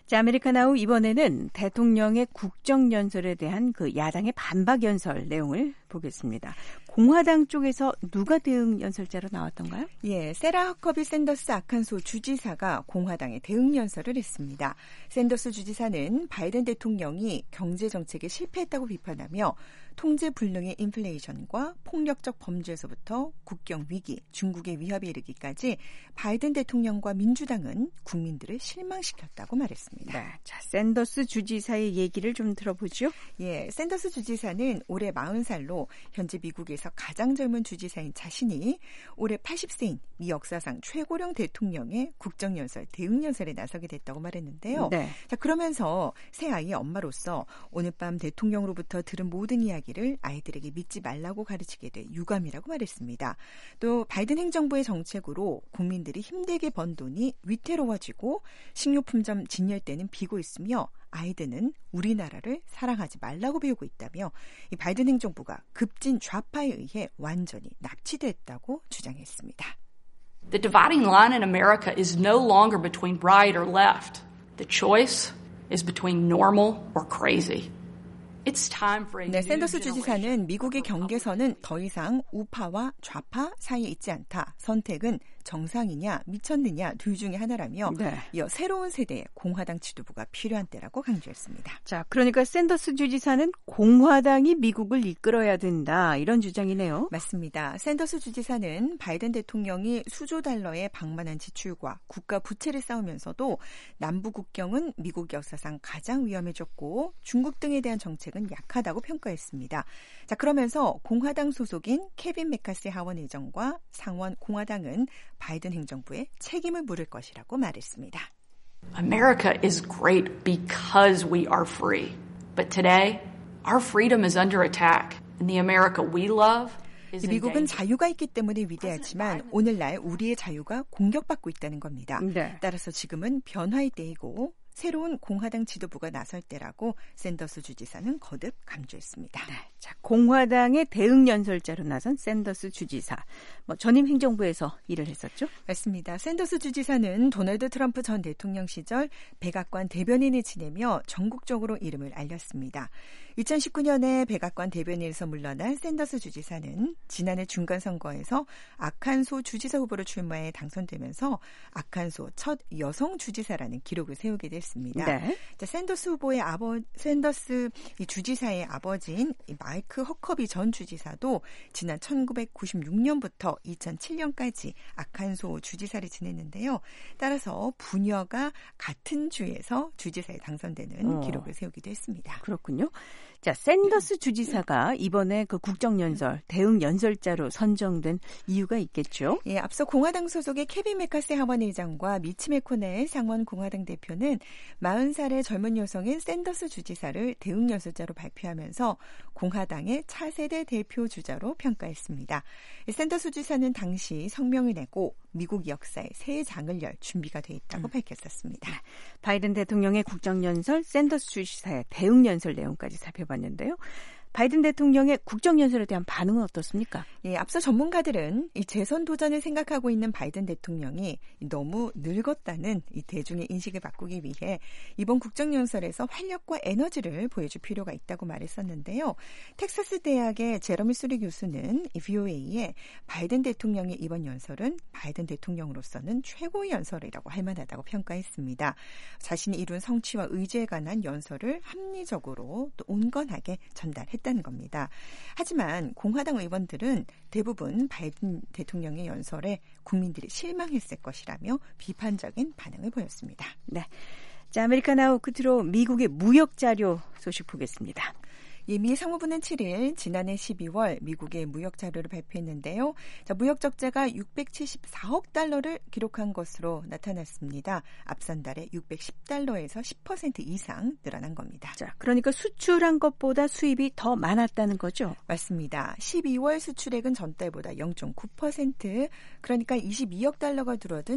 자, 아메리카나우 이번에는 대통령의 국정연설에 대한 그 야당의 반박 연설 내용을 보겠습니다. 공화당 쪽에서 누가 대응 연설자로 나왔던가요? 예, 세라 허커비 샌더스 아칸소 주지사가 공화당의 대응 연설을 했습니다. 샌더스 주지사는 바이든 대통령이 경제 정책에 실패했다고 비판하며 통제 불능의 인플레이션과 폭력적 범죄에서부터 국경 위기, 중국의 위협에 이르기까지 바이든 대통령과 민주당은 국민들을 실망시켰다고 말했습니다. 네, 자, 샌더스 주지사의 얘기를 좀 들어보죠. 예, 샌더스 주지사는 올해 마흔 살로 현재 미국에서 가장 젊은 주지사인 자신이 올해 팔십 세인 미 역사상 최고령 대통령의 국정연설, 대응연설에 나서게 됐다고 말했는데요. 네. 자, 그러면서 새 아이의 엄마로서 오늘 밤 대통령으로부터 들은 모든 이야기를 아이들에게 믿지 말라고 가르치게 돼 유감이라고 말했습니다. 또 바이든 행정부의 정책으로 국민들이 힘들게 번 돈이 위태로워지고 식료품점 진열대는 비고 있으며 아이들은 우리나라를 사랑하지 말라고 배우고 있다며 이 바이든 행정부가 급진 좌파에 의해 완전히 납치됐다고 주장했습니다. The dividing line in America is no longer between right or left. The choice is between normal or crazy. It's time for a 네, new 샌더스 generation. 주지사는 미국의 경계선은 더 이상 우파와 좌파 사이에 있지 않다. 선택은 정상이냐 미쳤느냐 둘 중에 하나라며 네. 이어 새로운 세대의 공화당 지도부가 필요한 때라고 강조했습니다. 자, 그러니까 샌더스 주지사는 공화당이 미국을 이끌어야 된다 이런 주장이네요. 맞습니다. 샌더스 주지사는 바이든 대통령이 수조 달러의 방만한 지출과 국가 부채를 쌓으면서도 남부 국경은 미국 역사상 가장 위험해졌고 중국 등에 대한 정책은 약하다고 평가했습니다. 자, 그러면서 공화당 소속인 케빈 메카시 하원 의장과 상원 공화당은 바이든 행정부에 책임을 물을 것이라고 말했습니다. America is great because we are free. But today, our freedom is under attack. And the America we love is in 미국은 danger. 자유가 있기 때문에 위대하지만 오늘날 우리의 자유가 공격받고 있다는 겁니다. 네. 따라서 지금은 변화의 때이고 새로운 공화당 지도부가 나설 때라고 샌더스 주지사는 거듭 강조했습니다. 네, 자, 공화당의 대응 연설자로 나선 샌더스 주지사. 뭐 전임 행정부에서 일을 했었죠? 맞습니다. 샌더스 주지사는 도널드 트럼프 전 대통령 시절 백악관 대변인을 지내며 전국적으로 이름을 알렸습니다. 이천십구 년에 백악관 대변인에서 물러난 샌더스 주지사는 지난해 중간선거에서 아칸소 주지사 후보로 출마해 당선되면서 아칸소 첫 여성 주지사라는 기록을 세우게 됐습니다. 네. 자, 샌더스 후보의 아버 샌더스 이 주지사의 아버지인 이 마이크 허커비 전 주지사도 지난 천구백구십육 년부터 이천칠 년까지 아칸소 주지사를 지냈는데요. 따라서 부녀가 같은 주에서 주지사에 당선되는 어. 기록을 세우기도 했습니다. 그렇군요. 자, 샌더스 주지사가 이번에 그 국정연설, 대응 연설자로 선정된 이유가 있겠죠? 예, 앞서 공화당 소속의 케빈 메카시 하원 의장과 미치 메코넬 상원 공화당 대표는 마흔 살의 젊은 여성인 샌더스 주지사를 대응 연설자로 발표하면서 공화당의 차세대 대표 주자로 평가했습니다. 샌더스 주지사는 당시 성명을 내고 미국 역사에 새 장을 열 준비가 돼 있다고 음. 밝혔었습니다. 바이든 대통령의 국정연설, 샌더스 주지사의 대응 연설 내용까지 살펴봤는데요. 바이든 대통령의 국정연설에 대한 반응은 어떻습니까? 예, 앞서 전문가들은 이 재선 도전을 생각하고 있는 바이든 대통령이 너무 늙었다는 이 대중의 인식을 바꾸기 위해 이번 국정연설에서 활력과 에너지를 보여줄 필요가 있다고 말했었는데요. 텍사스 대학의 제러미 수리 교수는 이 브이오에이에 바이든 대통령의 이번 연설은 바이든 대통령으로서는 최고의 연설이라고 할 만하다고 평가했습니다. 자신이 이룬 성취와 의지에 관한 연설을 합리적으로 또 온건하게 전달했다. 다는 겁니다. 하지만 공화당 의원들은 대부분 바이든 대통령의 연설에 국민들이 실망했을 것이라며 비판적인 반응을 보였습니다. 네, 자, 아메리카나우 끝으로 미국의 무역 자료 소식 보겠습니다. 예, 미 상무부는 칠 일 지난해 십이월 미국의 무역 자료를 발표했는데요. 자, 무역 적자가 육백칠십사억 달러를 기록한 것으로 나타났습니다. 앞선 달에 육백십 달러에서 십 퍼센트 이상 늘어난 겁니다. 자, 그러니까 수출한 것보다 수입이 더 많았다는 거죠? 맞습니다. 십이월 수출액은 전달보다 영 점 구 퍼센트, 그러니까 이십이억 달러가 줄어든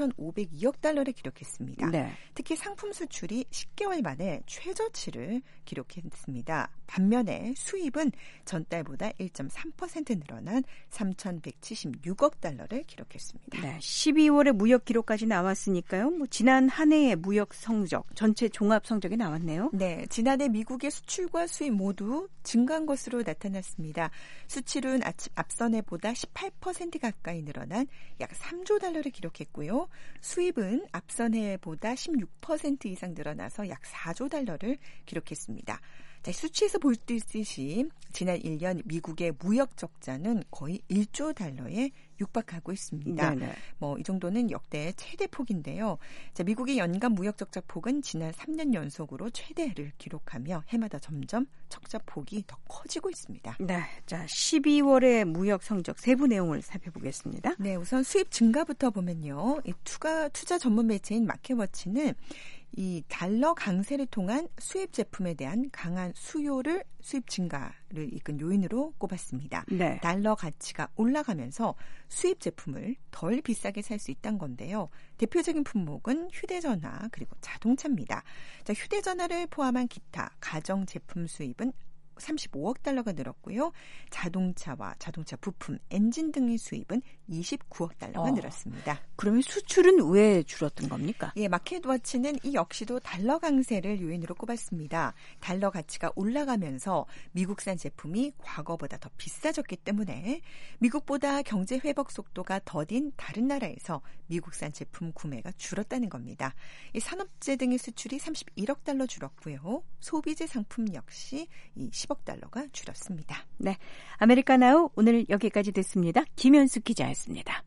이천오백이억 달러를 기록했습니다. 네. 특히 상품 수출이 십 개월 만에 최저치를 기록했습니다. 반면에 수입은 전달보다 일 점 삼 퍼센트 늘어난 삼천백칠십육억 달러를 기록했습니다. 네, 십이월에 무역 기록까지 나왔으니까요. 뭐 지난 한 해의 무역 성적, 전체 종합 성적이 나왔네요. 네, 지난해 미국의 수출과 수입 모두 증가한 것으로 나타났습니다. 수출은 앞선 해보다 십팔 퍼센트 가까이 늘어난 약 삼조 달러를 기록했고요. 수입은 앞선 해보다 십육 퍼센트 이상 늘어나서 약 사조 달러를 기록했습니다. 자, 수치에서 볼 수 있듯이 지난 일 년 미국의 무역 적자는 거의 일조 달러에 육박하고 있습니다. 뭐 이 정도는 역대 최대 폭인데요. 자, 미국의 연간 무역 적자 폭은 지난 삼 년 연속으로 최대를 기록하며 해마다 점점 적자 폭이 더 커지고 있습니다. 네, 자 십이월의 무역 성적 세부 내용을 살펴보겠습니다. 네, 우선 수입 증가부터 보면요, 이 투가 투자 전문 매체인 마켓워치는 이 달러 강세를 통한 수입 제품에 대한 강한 수요를 수입 증가를 이끈 요인으로 꼽았습니다. 네. 달러 가치가 올라가면서 수입 제품을 덜 비싸게 살 수 있다는 건데요. 대표적인 품목은 휴대전화 그리고 자동차입니다. 자, 휴대전화를 포함한 기타 가정 제품 수입은 삼십오억 달러가 늘었고요. 자동차와 자동차 부품, 엔진 등의 수입은 이십구억 달러가 어, 늘었습니다. 그러면 수출은 왜 줄었던 겁니까? 예, 마켓워치는 이 역시도 달러 강세를 요인으로 꼽았습니다. 달러 가치가 올라가면서 미국산 제품이 과거보다 더 비싸졌기 때문에 미국보다 경제 회복 속도가 더딘 다른 나라에서 미국산 제품 구매가 줄었다는 겁니다. 이 산업재 등의 수출이 삼십일억 달러 줄었고요. 소비재 상품 역시 이 십억 달러가 줄었습니다. 네, 아메리카나우 오늘 여기까지 됐습니다. 김현숙 기자였습니다.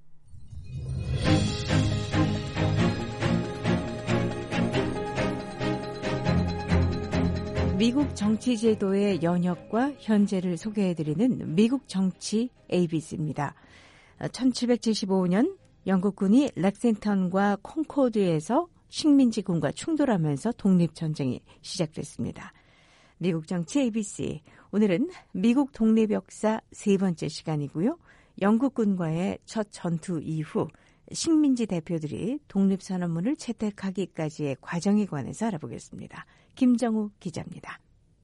미국 정치 제도의 연혁과 현재를 소개해드리는 미국 정치 에이비씨입니다. 천칠백칠십오 년 영국군이 렉싱턴과 콩코드에서 식민지군과 충돌하면서 독립전쟁이 시작됐습니다. 미국 정치 에이비씨, 오늘은 미국 독립 역사 세 번째 시간이고요. 영국군과의 첫 전투 이후 식민지 대표들이 독립선언문을 채택하기까지의 과정에 관해서 알아보겠습니다. 김정우 기자입니다.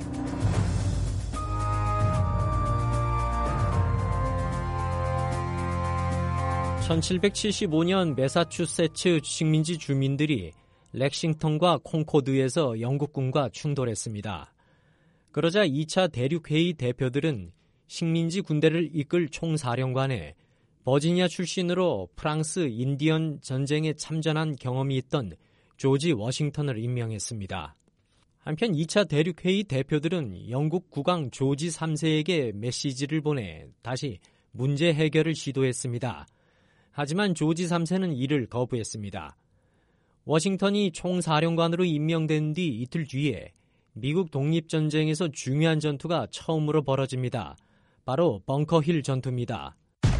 천칠백칠십오 년 매사추세츠 식민지 주민들이 렉싱턴과 콩코드에서 영국군과 충돌했습니다. 그러자 이 차 대륙회의 대표들은 식민지 군대를 이끌 총사령관에 버지니아 출신으로 프랑스 인디언 전쟁에 참전한 경험이 있던 조지 워싱턴을 임명했습니다. 한편 이 차 대륙회의 대표들은 영국 국왕 조지 삼 세에게 메시지를 보내 다시 문제 해결을 시도했습니다. 하지만 조지 삼 세는 이를 거부했습니다. 워싱턴이 총사령관으로 임명된 뒤 이틀 뒤에 미국 독립전쟁에서 중요한 전투가 처음으로 벌어집니다. 바로 벙커힐 전투입니다.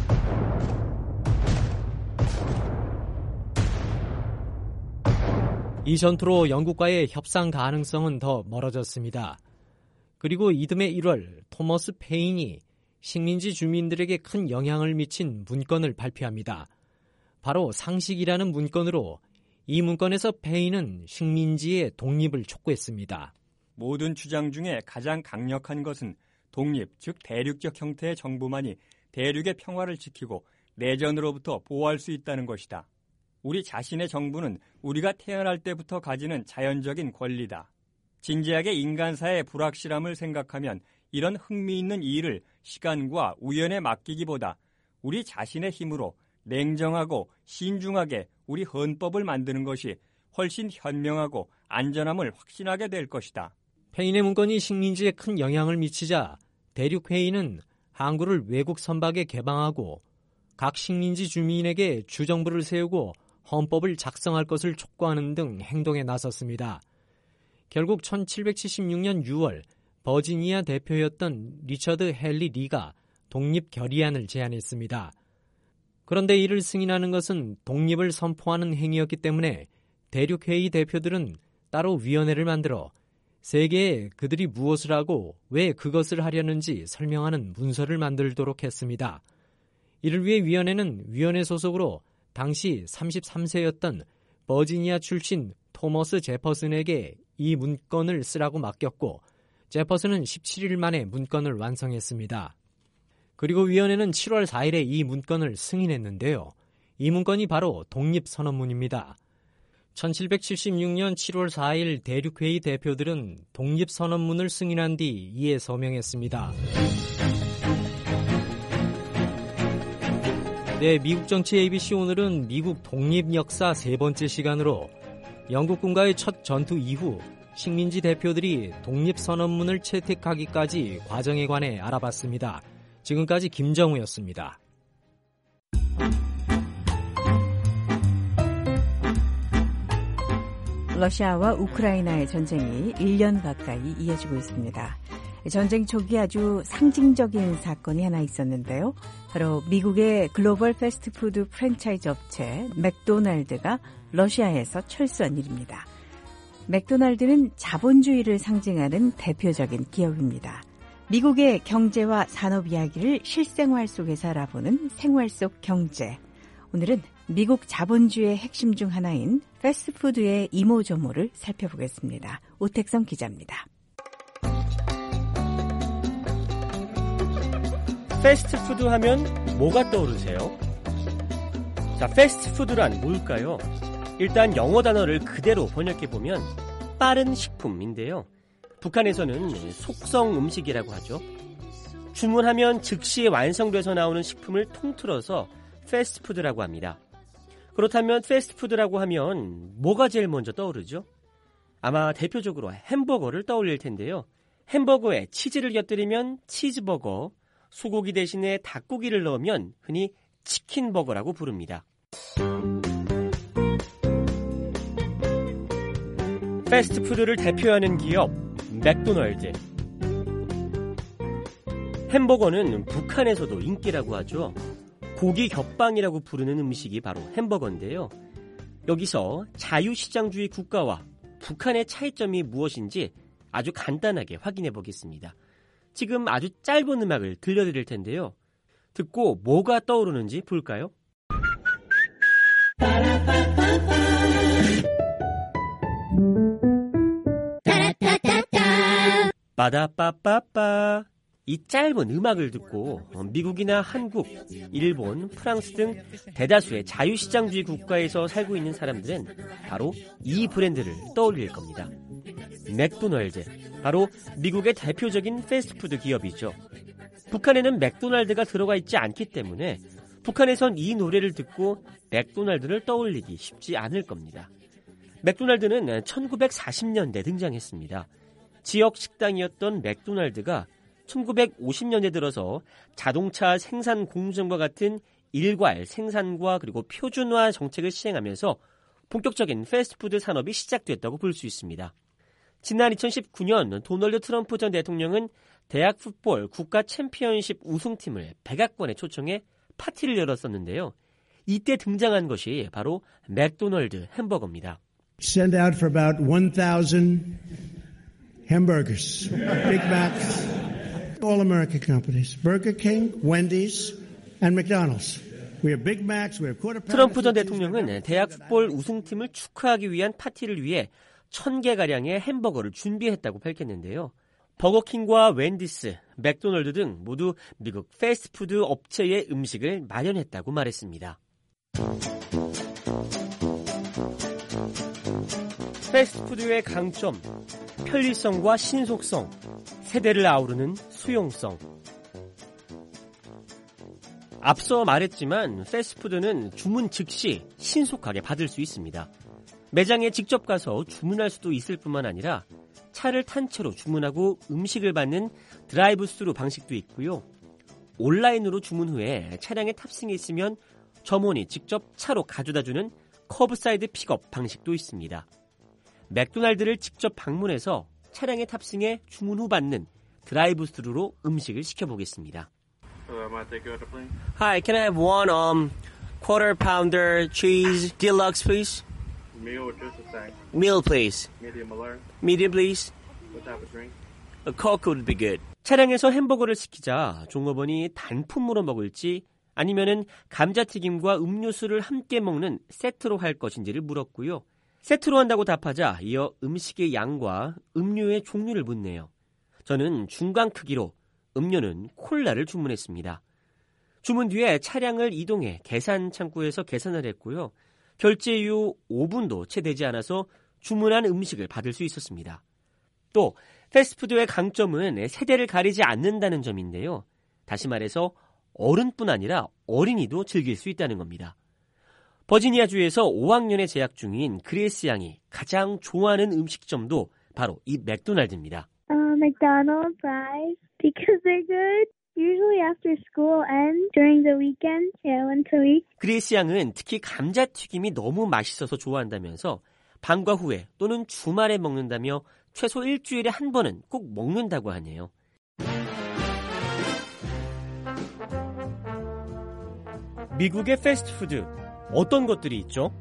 이 전투로 영국과의 협상 가능성은 더 멀어졌습니다. 그리고 이듬해 일월 토머스 페인이 식민지 주민들에게 큰 영향을 미친 문건을 발표합니다. 바로 상식이라는 문건으로 이 문건에서 페인은 식민지의 독립을 촉구했습니다. 모든 주장 중에 가장 강력한 것은 독립, 즉 대륙적 형태의 정부만이 대륙의 평화를 지키고 내전으로부터 보호할 수 있다는 것이다. 우리 자신의 정부는 우리가 태어날 때부터 가지는 자연적인 권리다. 진지하게 인간사의 불확실함을 생각하면 이런 흥미있는 일을 시간과 우연에 맡기기보다 우리 자신의 힘으로 냉정하고 신중하게 우리 헌법을 만드는 것이 훨씬 현명하고 안전함을 확신하게 될 것이다. 페인의 문건이 식민지에 큰 영향을 미치자 대륙회의는 항구를 외국 선박에 개방하고 각 식민지 주민에게 주정부를 세우고 헌법을 작성할 것을 촉구하는 등 행동에 나섰습니다. 결국 천칠백칠십육 년 유월 버지니아 대표였던 리처드 헨리 리가 독립 결의안을 제안했습니다. 그런데 이를 승인하는 것은 독립을 선포하는 행위였기 때문에 대륙회의 대표들은 따로 위원회를 만들어 세계에 그들이 무엇을 하고 왜 그것을 하려는지 설명하는 문서를 만들도록 했습니다. 이를 위해 위원회는 위원회 소속으로 당시 삼십삼 세였던 버지니아 출신 토머스 제퍼슨에게 이 문건을 쓰라고 맡겼고 제퍼슨은 십칠 일 만에 문건을 완성했습니다. 그리고 위원회는 칠월 사일에 이 문건을 승인했는데요. 이 문건이 바로 독립선언문입니다. 천칠백칠십육년 칠월 사일 대륙회의 대표들은 독립선언문을 승인한 뒤 이에 서명했습니다. 네, 미국 정치 에이비씨 오늘은 미국 독립 역사 세 번째 시간으로 영국군과의 첫 전투 이후 식민지 대표들이 독립선언문을 채택하기까지 과정에 관해 알아봤습니다. 지금까지 김정우였습니다. 러시아와 우크라이나의 전쟁이 일 년 가까이 이어지고 있습니다. 전쟁 초기 아주 상징적인 사건이 하나 있었는데요. 바로 미국의 글로벌 패스트푸드 프랜차이즈 업체 맥도날드가 러시아에서 철수한 일입니다. 맥도날드는 자본주의를 상징하는 대표적인 기업입니다. 미국의 경제와 산업 이야기를 실생활 속에서 알아보는 생활 속 경제. 오늘은 미국 자본주의의 핵심 중 하나인 패스트푸드의 이모저모를 살펴보겠습니다. 오택성 기자입니다. 패스트푸드 하면 뭐가 떠오르세요? 자, 패스트푸드란 뭘까요? 일단 영어 단어를 그대로 번역해보면 빠른 식품인데요. 북한에서는 속성 음식이라고 하죠. 주문하면 즉시 완성돼서 나오는 식품을 통틀어서 패스트푸드라고 합니다. 그렇다면 패스트푸드라고 하면 뭐가 제일 먼저 떠오르죠? 아마 대표적으로 햄버거를 떠올릴 텐데요. 햄버거에 치즈를 곁들이면 치즈버거, 소고기 대신에 닭고기를 넣으면 흔히 치킨버거라고 부릅니다. 패스트푸드를 대표하는 기업 맥도날드. 햄버거는 북한에서도 인기라고 하죠. 고기 겹빵이라고 부르는 음식이 바로 햄버거인데요. 여기서 자유시장주의 국가와 북한의 차이점이 무엇인지 아주 간단하게 확인해 보겠습니다. 지금 아주 짧은 음악을 들려드릴 텐데요. 듣고 뭐가 떠오르는지 볼까요? 빠다빠빠빠. 이 짧은 음악을 듣고 미국이나 한국, 일본, 프랑스 등 대다수의 자유시장주의 국가에서 살고 있는 사람들은 바로 이 브랜드를 떠올릴 겁니다. 맥도날드, 바로 미국의 대표적인 패스트푸드 기업이죠. 북한에는 맥도날드가 들어가 있지 않기 때문에 북한에선 이 노래를 듣고 맥도날드를 떠올리기 쉽지 않을 겁니다. 맥도날드는 천구백사십 년대 등장했습니다. 지역 식당이었던 맥도날드가 천구백오십 년대 들어서 자동차 생산 공정과 같은 일괄 생산과 그리고 표준화 정책을 시행하면서 본격적인 패스트푸드 산업이 시작됐다고 볼 수 있습니다. 지난 이천십구 년 도널드 트럼프 전 대통령은 대학 풋볼 국가 챔피언십 우승팀을 백악관에 초청해 파티를 열었었는데요. 이때 등장한 것이 바로 맥도널드 햄버거입니다. Send out for about one thousand hamburgers, Big Macs, all American companies, Burger King, Wendy's, and McDonald's. We have Big Macs, we have quarter pounders. 트럼프 전 대통령은 대학 풋볼 우승팀을 축하하기 위한 파티를 위해 천 개가량의 햄버거를 준비했다고 밝혔는데요. 버거킹과 웬디스, 맥도널드 등 모두 미국 패스트푸드 업체의 음식을 마련했다고 말했습니다. 패스트푸드의 강점, 편리성과 신속성, 세대를 아우르는 수용성. 앞서 말했지만 패스트푸드는 주문 즉시 신속하게 받을 수 있습니다. 매장에 직접 가서 주문할 수도 있을 뿐만 아니라 차를 탄 채로 주문하고 음식을 받는 드라이브 스루 방식도 있고요. 온라인으로 주문 후에 차량에 탑승해 있으면 점원이 직접 차로 가져다주는 커브사이드 픽업 방식도 있습니다. 맥도날드를 직접 방문해서 차량에 탑승해 주문 후 받는 드라이브 스루로 음식을 시켜보겠습니다. Hi, can I have one um quarter pounder cheese deluxe, please? Meal or just a snack? Meal, please. Medium or large? Medium, please. What type of drink? A Coke would be good. 차량에서 햄버거를 시키자 종업원이 단품으로 먹을지 아니면은 감자튀김과 음료수를 함께 먹는 세트로 할 것인지를 물었고요. 세트로 한다고 답하자 이어 음식의 양과 음료의 종류를 묻네요. 저는 중간 크기로, 음료는 콜라를 주문했습니다. 주문 뒤에 차량을 이동해 계산 창구에서 계산을 했고요. 결제 이후 오 분도 채 되지 않아서 주문한 음식을 받을 수 있었습니다. 또 패스트푸드의 강점은 세대를 가리지 않는다는 점인데요. 다시 말해서 어른뿐 아니라 어린이도 즐길 수 있다는 겁니다. 버지니아주에서 오 학년에 재학 중인 그레이스 양이 가장 좋아하는 음식점도 바로 이 맥도날드입니다. Uh, McDonald's fries because they're good. Usually after school and during the weekend, yeah, once a week. 그레이스 양은 특히 감자튀김이 너무 맛있어서 좋아한다면서 방과 후에 또는 주말에 먹는다며 최소 일주일에 한 번은 꼭 먹는다고 하네요. 미국의 패스트푸드, 어떤 것들이 있죠?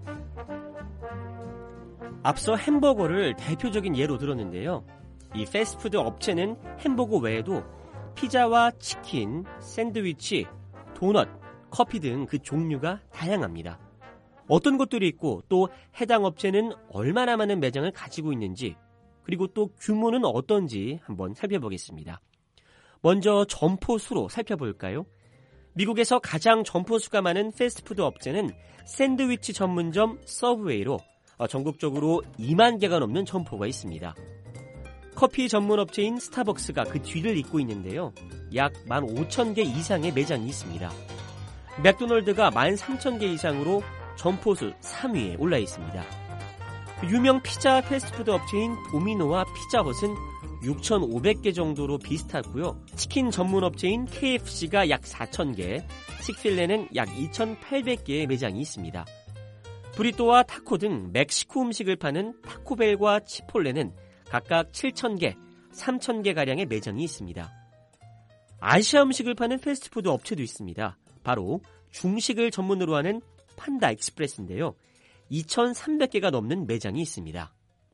앞서 햄버거를 대표적인 예로 들었는데요. 이 패스트푸드 업체는 햄버거 외에도 피자와 치킨, 샌드위치, 도넛, 커피 등 그 종류가 다양합니다. 어떤 것들이 있고 또 해당 업체는 얼마나 많은 매장을 가지고 있는지, 그리고 또 규모는 어떤지 한번 살펴보겠습니다. 먼저 점포수로 살펴볼까요? 미국에서 가장 점포수가 많은 패스트푸드 업체는 샌드위치 전문점 서브웨이로 전국적으로 이만 개가 넘는 점포가 있습니다. 커피 전문 업체인 스타벅스가 그 뒤를 잇고 있는데요. 약 만 오천 개 이상의 매장이 있습니다. 맥도널드가 만 삼천 개 이상으로 점포수 삼 위에 올라 있습니다. 유명 피자 패스트푸드 업체인 도미노와 피자헛은 육천오백 개 정도로 비슷하고요. 치킨 전문 업체인 케이에프씨가 약 사천 개, 식필레는 약 이천팔백 개의 매장이 있습니다. 브리또와 타코 등 멕시코 음식을 파는 타코벨과 치폴레는 각각 칠천 개, 삼천 개가량의 매장이 있습니다. 아시아 음식을 파는 패스트푸드 업체도 있습니다. 바로 중식을 전문으로 하는 판다 익스프레스인데요. 이천삼백 개가 넘는 매장이 있습니다.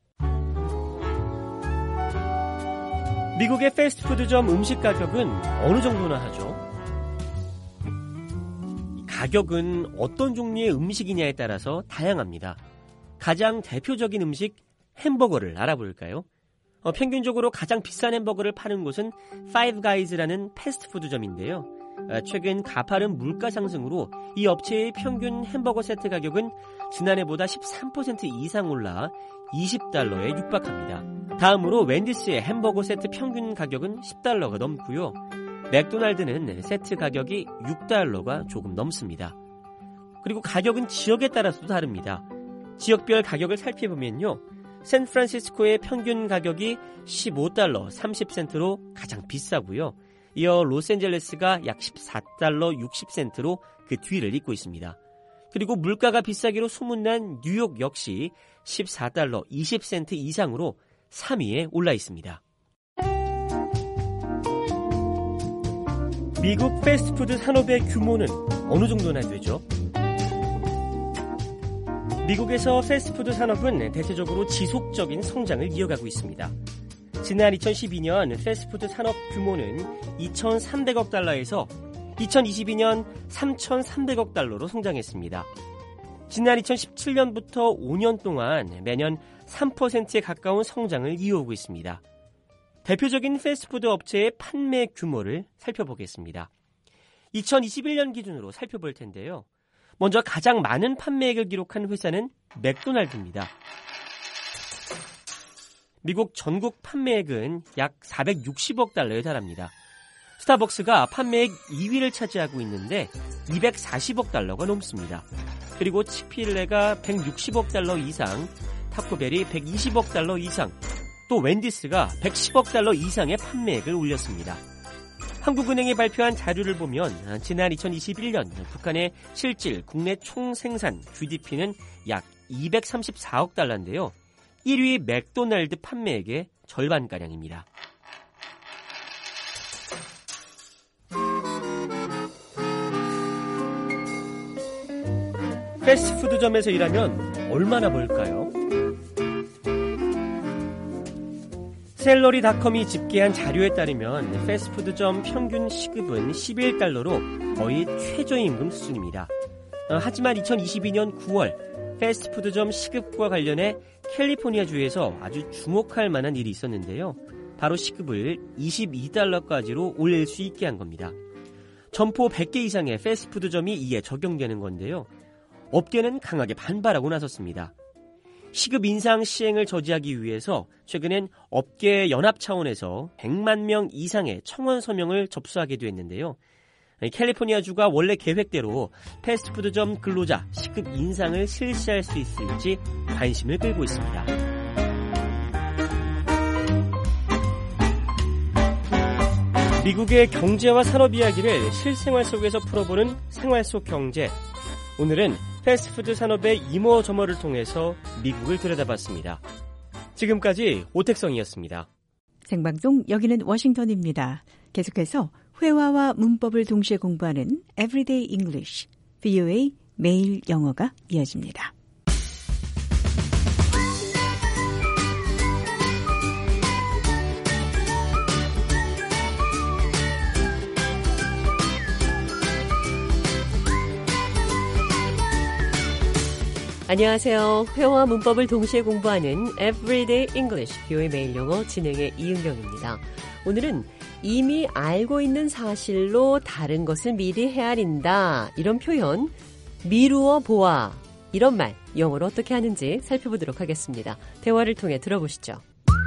미국의 패스트푸드점 음식 가격은 어느 정도나 하죠? 가격은 어떤 종류의 음식이냐에 따라서 다양합니다. 가장 대표적인 음식 햄버거를 알아볼까요? 어, 평균적으로 가장 비싼 햄버거를 파는 곳은 파이브 가이즈라는 패스트푸드점인데요. 어, 최근 가파른 물가 상승으로 이 업체의 평균 햄버거 세트 가격은 지난해보다 십삼 퍼센트 이상 올라 이십 달러에 육박합니다. 다음으로 웬디스의 햄버거 세트 평균 가격은 십 달러가 넘고요. 맥도날드는 세트 가격이 육 달러가 조금 넘습니다. 그리고 가격은 지역에 따라서도 다릅니다. 지역별 가격을 살펴보면요. 샌프란시스코의 평균 가격이 십오 달러 삼십 센트로 가장 비싸고요. 이어 로스앤젤레스가 약 십사 달러 육십 센트로 그 뒤를 잇고 있습니다. 그리고 물가가 비싸기로 소문난 뉴욕 역시 십사 달러 이십 센트 이상으로 삼 위에 올라 있습니다. 미국 패스트푸드 산업의 규모는 어느 정도나 되죠? 미국에서 패스트푸드 산업은 대체적으로 지속적인 성장을 이어가고 있습니다. 지난 이천십이 년 패스트푸드 산업 규모는 이천삼백억 달러에서 이천이십이 년 삼천삼백억 달러로 성장했습니다. 지난 이천십칠 년부터 오 년 동안 매년 삼 퍼센트에 가까운 성장을 이어오고 있습니다. 대표적인 패스트푸드 업체의 판매 규모를 살펴보겠습니다. 이천이십일 년 기준으로 살펴볼 텐데요. 먼저 가장 많은 판매액을 기록한 회사는 맥도날드입니다. 미국 전국 판매액은 약 사백육십억 달러에 달합니다. 스타벅스가 판매액 이 위를 차지하고 있는데 이백사십억 달러가 넘습니다. 그리고 치필레가 백육십억 달러 이상, 타코벨이 백이십억 달러 이상, 또 웬디스가 백십억 달러 이상의 판매액을 올렸습니다. 한국은행이 발표한 자료를 보면 지난 이천이십일 년 북한의 실질 국내 총생산 지디피는 약 이백삼십사억 달러인데요. 일 위 맥도날드 판매액의 절반가량입니다. 패스트푸드점에서 일하면 얼마나 벌까요? 셀러리닷컴이 집계한 자료에 따르면 패스트푸드점 평균 시급은 십일 달러로 거의 최저임금 수준입니다. 하지만 이천이십이 년 구월 패스트푸드점 시급과 관련해 캘리포니아주에서 아주 주목할 만한 일이 있었는데요. 바로 시급을 이십이 달러까지로 올릴 수 있게 한 겁니다. 점포 백 개 이상의 패스트푸드점이 이에 적용되는 건데요. 업계는 강하게 반발하고 나섰습니다. 시급 인상 시행을 저지하기 위해서 최근엔 업계 연합 차원에서 백만 명 이상의 청원 서명을 접수하기도 했는데요. 캘리포니아주가 원래 계획대로 패스트푸드점 근로자 시급 인상을 실시할 수 있을지 관심을 끌고 있습니다. 미국의 경제와 산업 이야기를 실생활 속에서 풀어보는 생활 속 경제. 오늘은 패스트푸드 산업의 이모저모를 통해서 미국을 들여다봤습니다. 지금까지 오택성이었습니다. 생방송 여기는 워싱턴입니다. 계속해서 회화와 문법을 동시에 공부하는 Everyday English, 브이오에이 매일 영어가 이어집니다. 안녕하세요. 회화와 문법을 동시에 공부하는 Everyday English, 브이오에이 매일 영어 진행의 이은경입니다. 오늘은 이미 알고 있는 사실로 다른 것을 미리 헤아린다. 이런 표현, 미루어 보아. 이런 말, 영어로 어떻게 하는지 살펴보도록 하겠습니다. 대화를 통해 들어보시죠.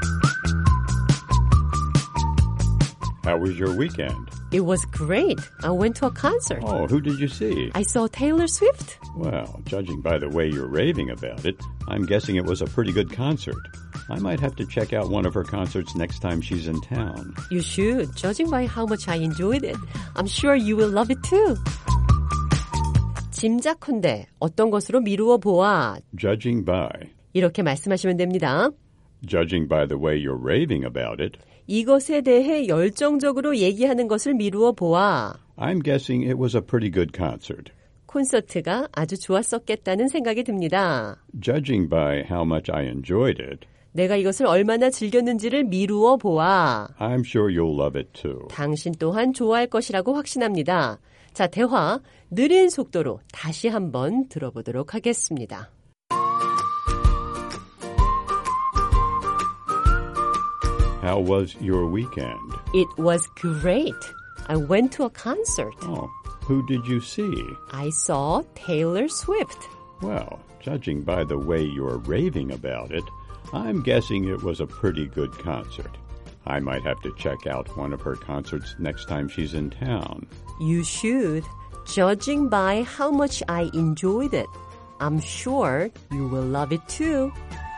How was your weekend? It was great. I went to a concert. Oh, who did you see? I saw Taylor Swift. Well, judging by the way you're raving about it, I'm guessing it was a pretty good concert. I might have to check out one of her concerts next time she's in town. You should, judging by how much I enjoyed it. I'm sure you will love it too. 짐작컨대 어떤 것으로 미루어 보아. Judging by. 이렇게 말씀하시면 됩니다. Judging by the way you're raving about it. 이것에 대해 열정적으로 얘기하는 것을 미루어 보아. I'm guessing it was a pretty good concert. 콘서트가 아주 좋았었겠다는 생각이 듭니다. Judging by how much I enjoyed it. 내가 이것을 얼마나 즐겼는지를 미루어 보아. I'm sure you'll love it too. 당신 또한 좋아할 것이라고 확신합니다. 자, 대화 느린 속도로 다시 한번 들어보도록 하겠습니다. How was your weekend? It was great. I went to a concert. Oh, who did you see? I saw Taylor Swift. Well, judging by the way you're raving about it, I'm guessing it was a pretty good concert. I might have to check out one of her concerts next time she's in town. You should, judging by how much I enjoyed it. I'm sure you will love it too.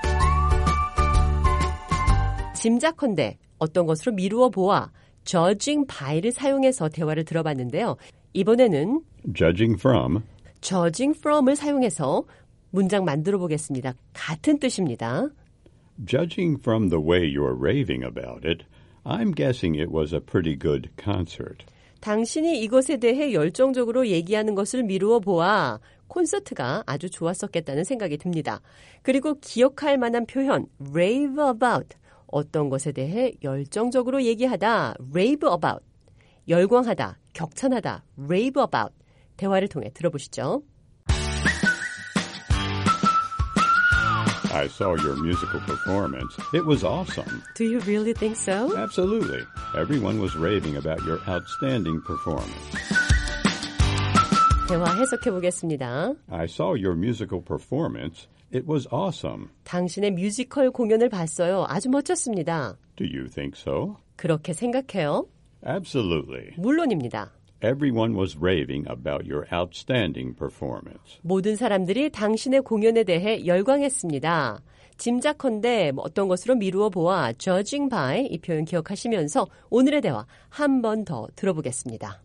짐작컨대 어떤 것으로 미루어 보아 judging by를 사용해서 대화를 들어봤는데요. 이번에는 judging from, judging from을 사용해서 문장 만들어 보겠습니다. 같은 뜻입니다. Judging from the way you're raving about it, I'm guessing it was a pretty good concert. 당신이 이것에 대해 열정적으로 얘기하는 것을 미루어 보아 콘서트가 아주 좋았었겠다는 생각이 듭니다. 그리고 기억할 만한 표현 rave about, 어떤 것에 대해 열정적으로 얘기하다 rave about, 열광하다, 격찬하다 rave about. 대화를 통해 들어보시죠. I saw your musical performance. It was awesome. Do you really think so? Absolutely. Everyone was raving about your outstanding performance. 대화 해석해 보겠습니다. I saw your musical performance. It was awesome. 당신의 뮤지컬 공연을 봤어요. 아주 멋졌습니다. Do you think so? 그렇게 생각해요? Absolutely. 물론입니다. Everyone was raving about your outstanding performance. 모든 사람들이 당신의 공연에 대해 열광했습니다. 짐작컨대 어떤 것으로 미루어 보아 judging by 이 표현 기억하시면서 오늘의 대화 한 번 더 들어보겠습니다.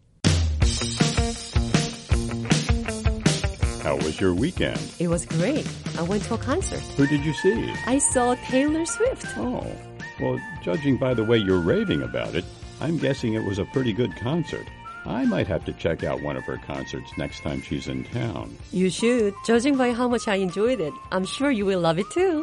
How was your weekend? It was great. I went to a concert. Who did you see? I saw Taylor Swift. Oh, well, judging by the way you're raving about it, I'm guessing it was a pretty good concert. I might have to check out one of her concerts next time she's in town. You should. Judging by how much I enjoyed it, I'm sure you will love it too.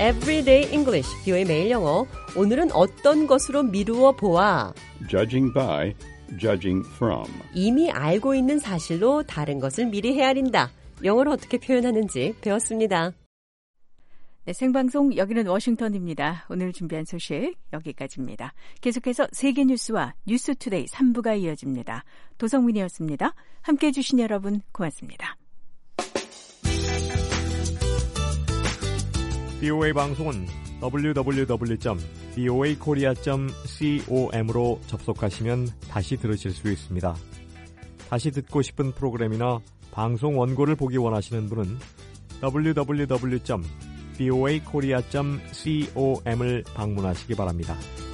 Everyday English, 비오에이 매일 영어. 오늘은 어떤 것으로 미루어 보아. Judging by, judging from. 이미 알고 있는 사실로 다른 것을 미리 헤아린다. 영어로 어떻게 표현하는지 배웠습니다. 네, 생방송 여기는 워싱턴입니다. 오늘 준비한 소식 여기까지입니다. 계속해서 세계 뉴스와 뉴스투데이 삼 부가 이어집니다. 도성민이었습니다. 함께해 주신 여러분 고맙습니다. 비오에이 방송은 더블유 더블유 더블유 점 비오에이 코리아 점 com으로 접속하시면 다시 들으실 수 있습니다. 다시 듣고 싶은 프로그램이나 방송 원고를 보기 원하시는 분은 더블유 더블유 더블유 점 비오에이 코리아 점 com을 방문하시기 바랍니다.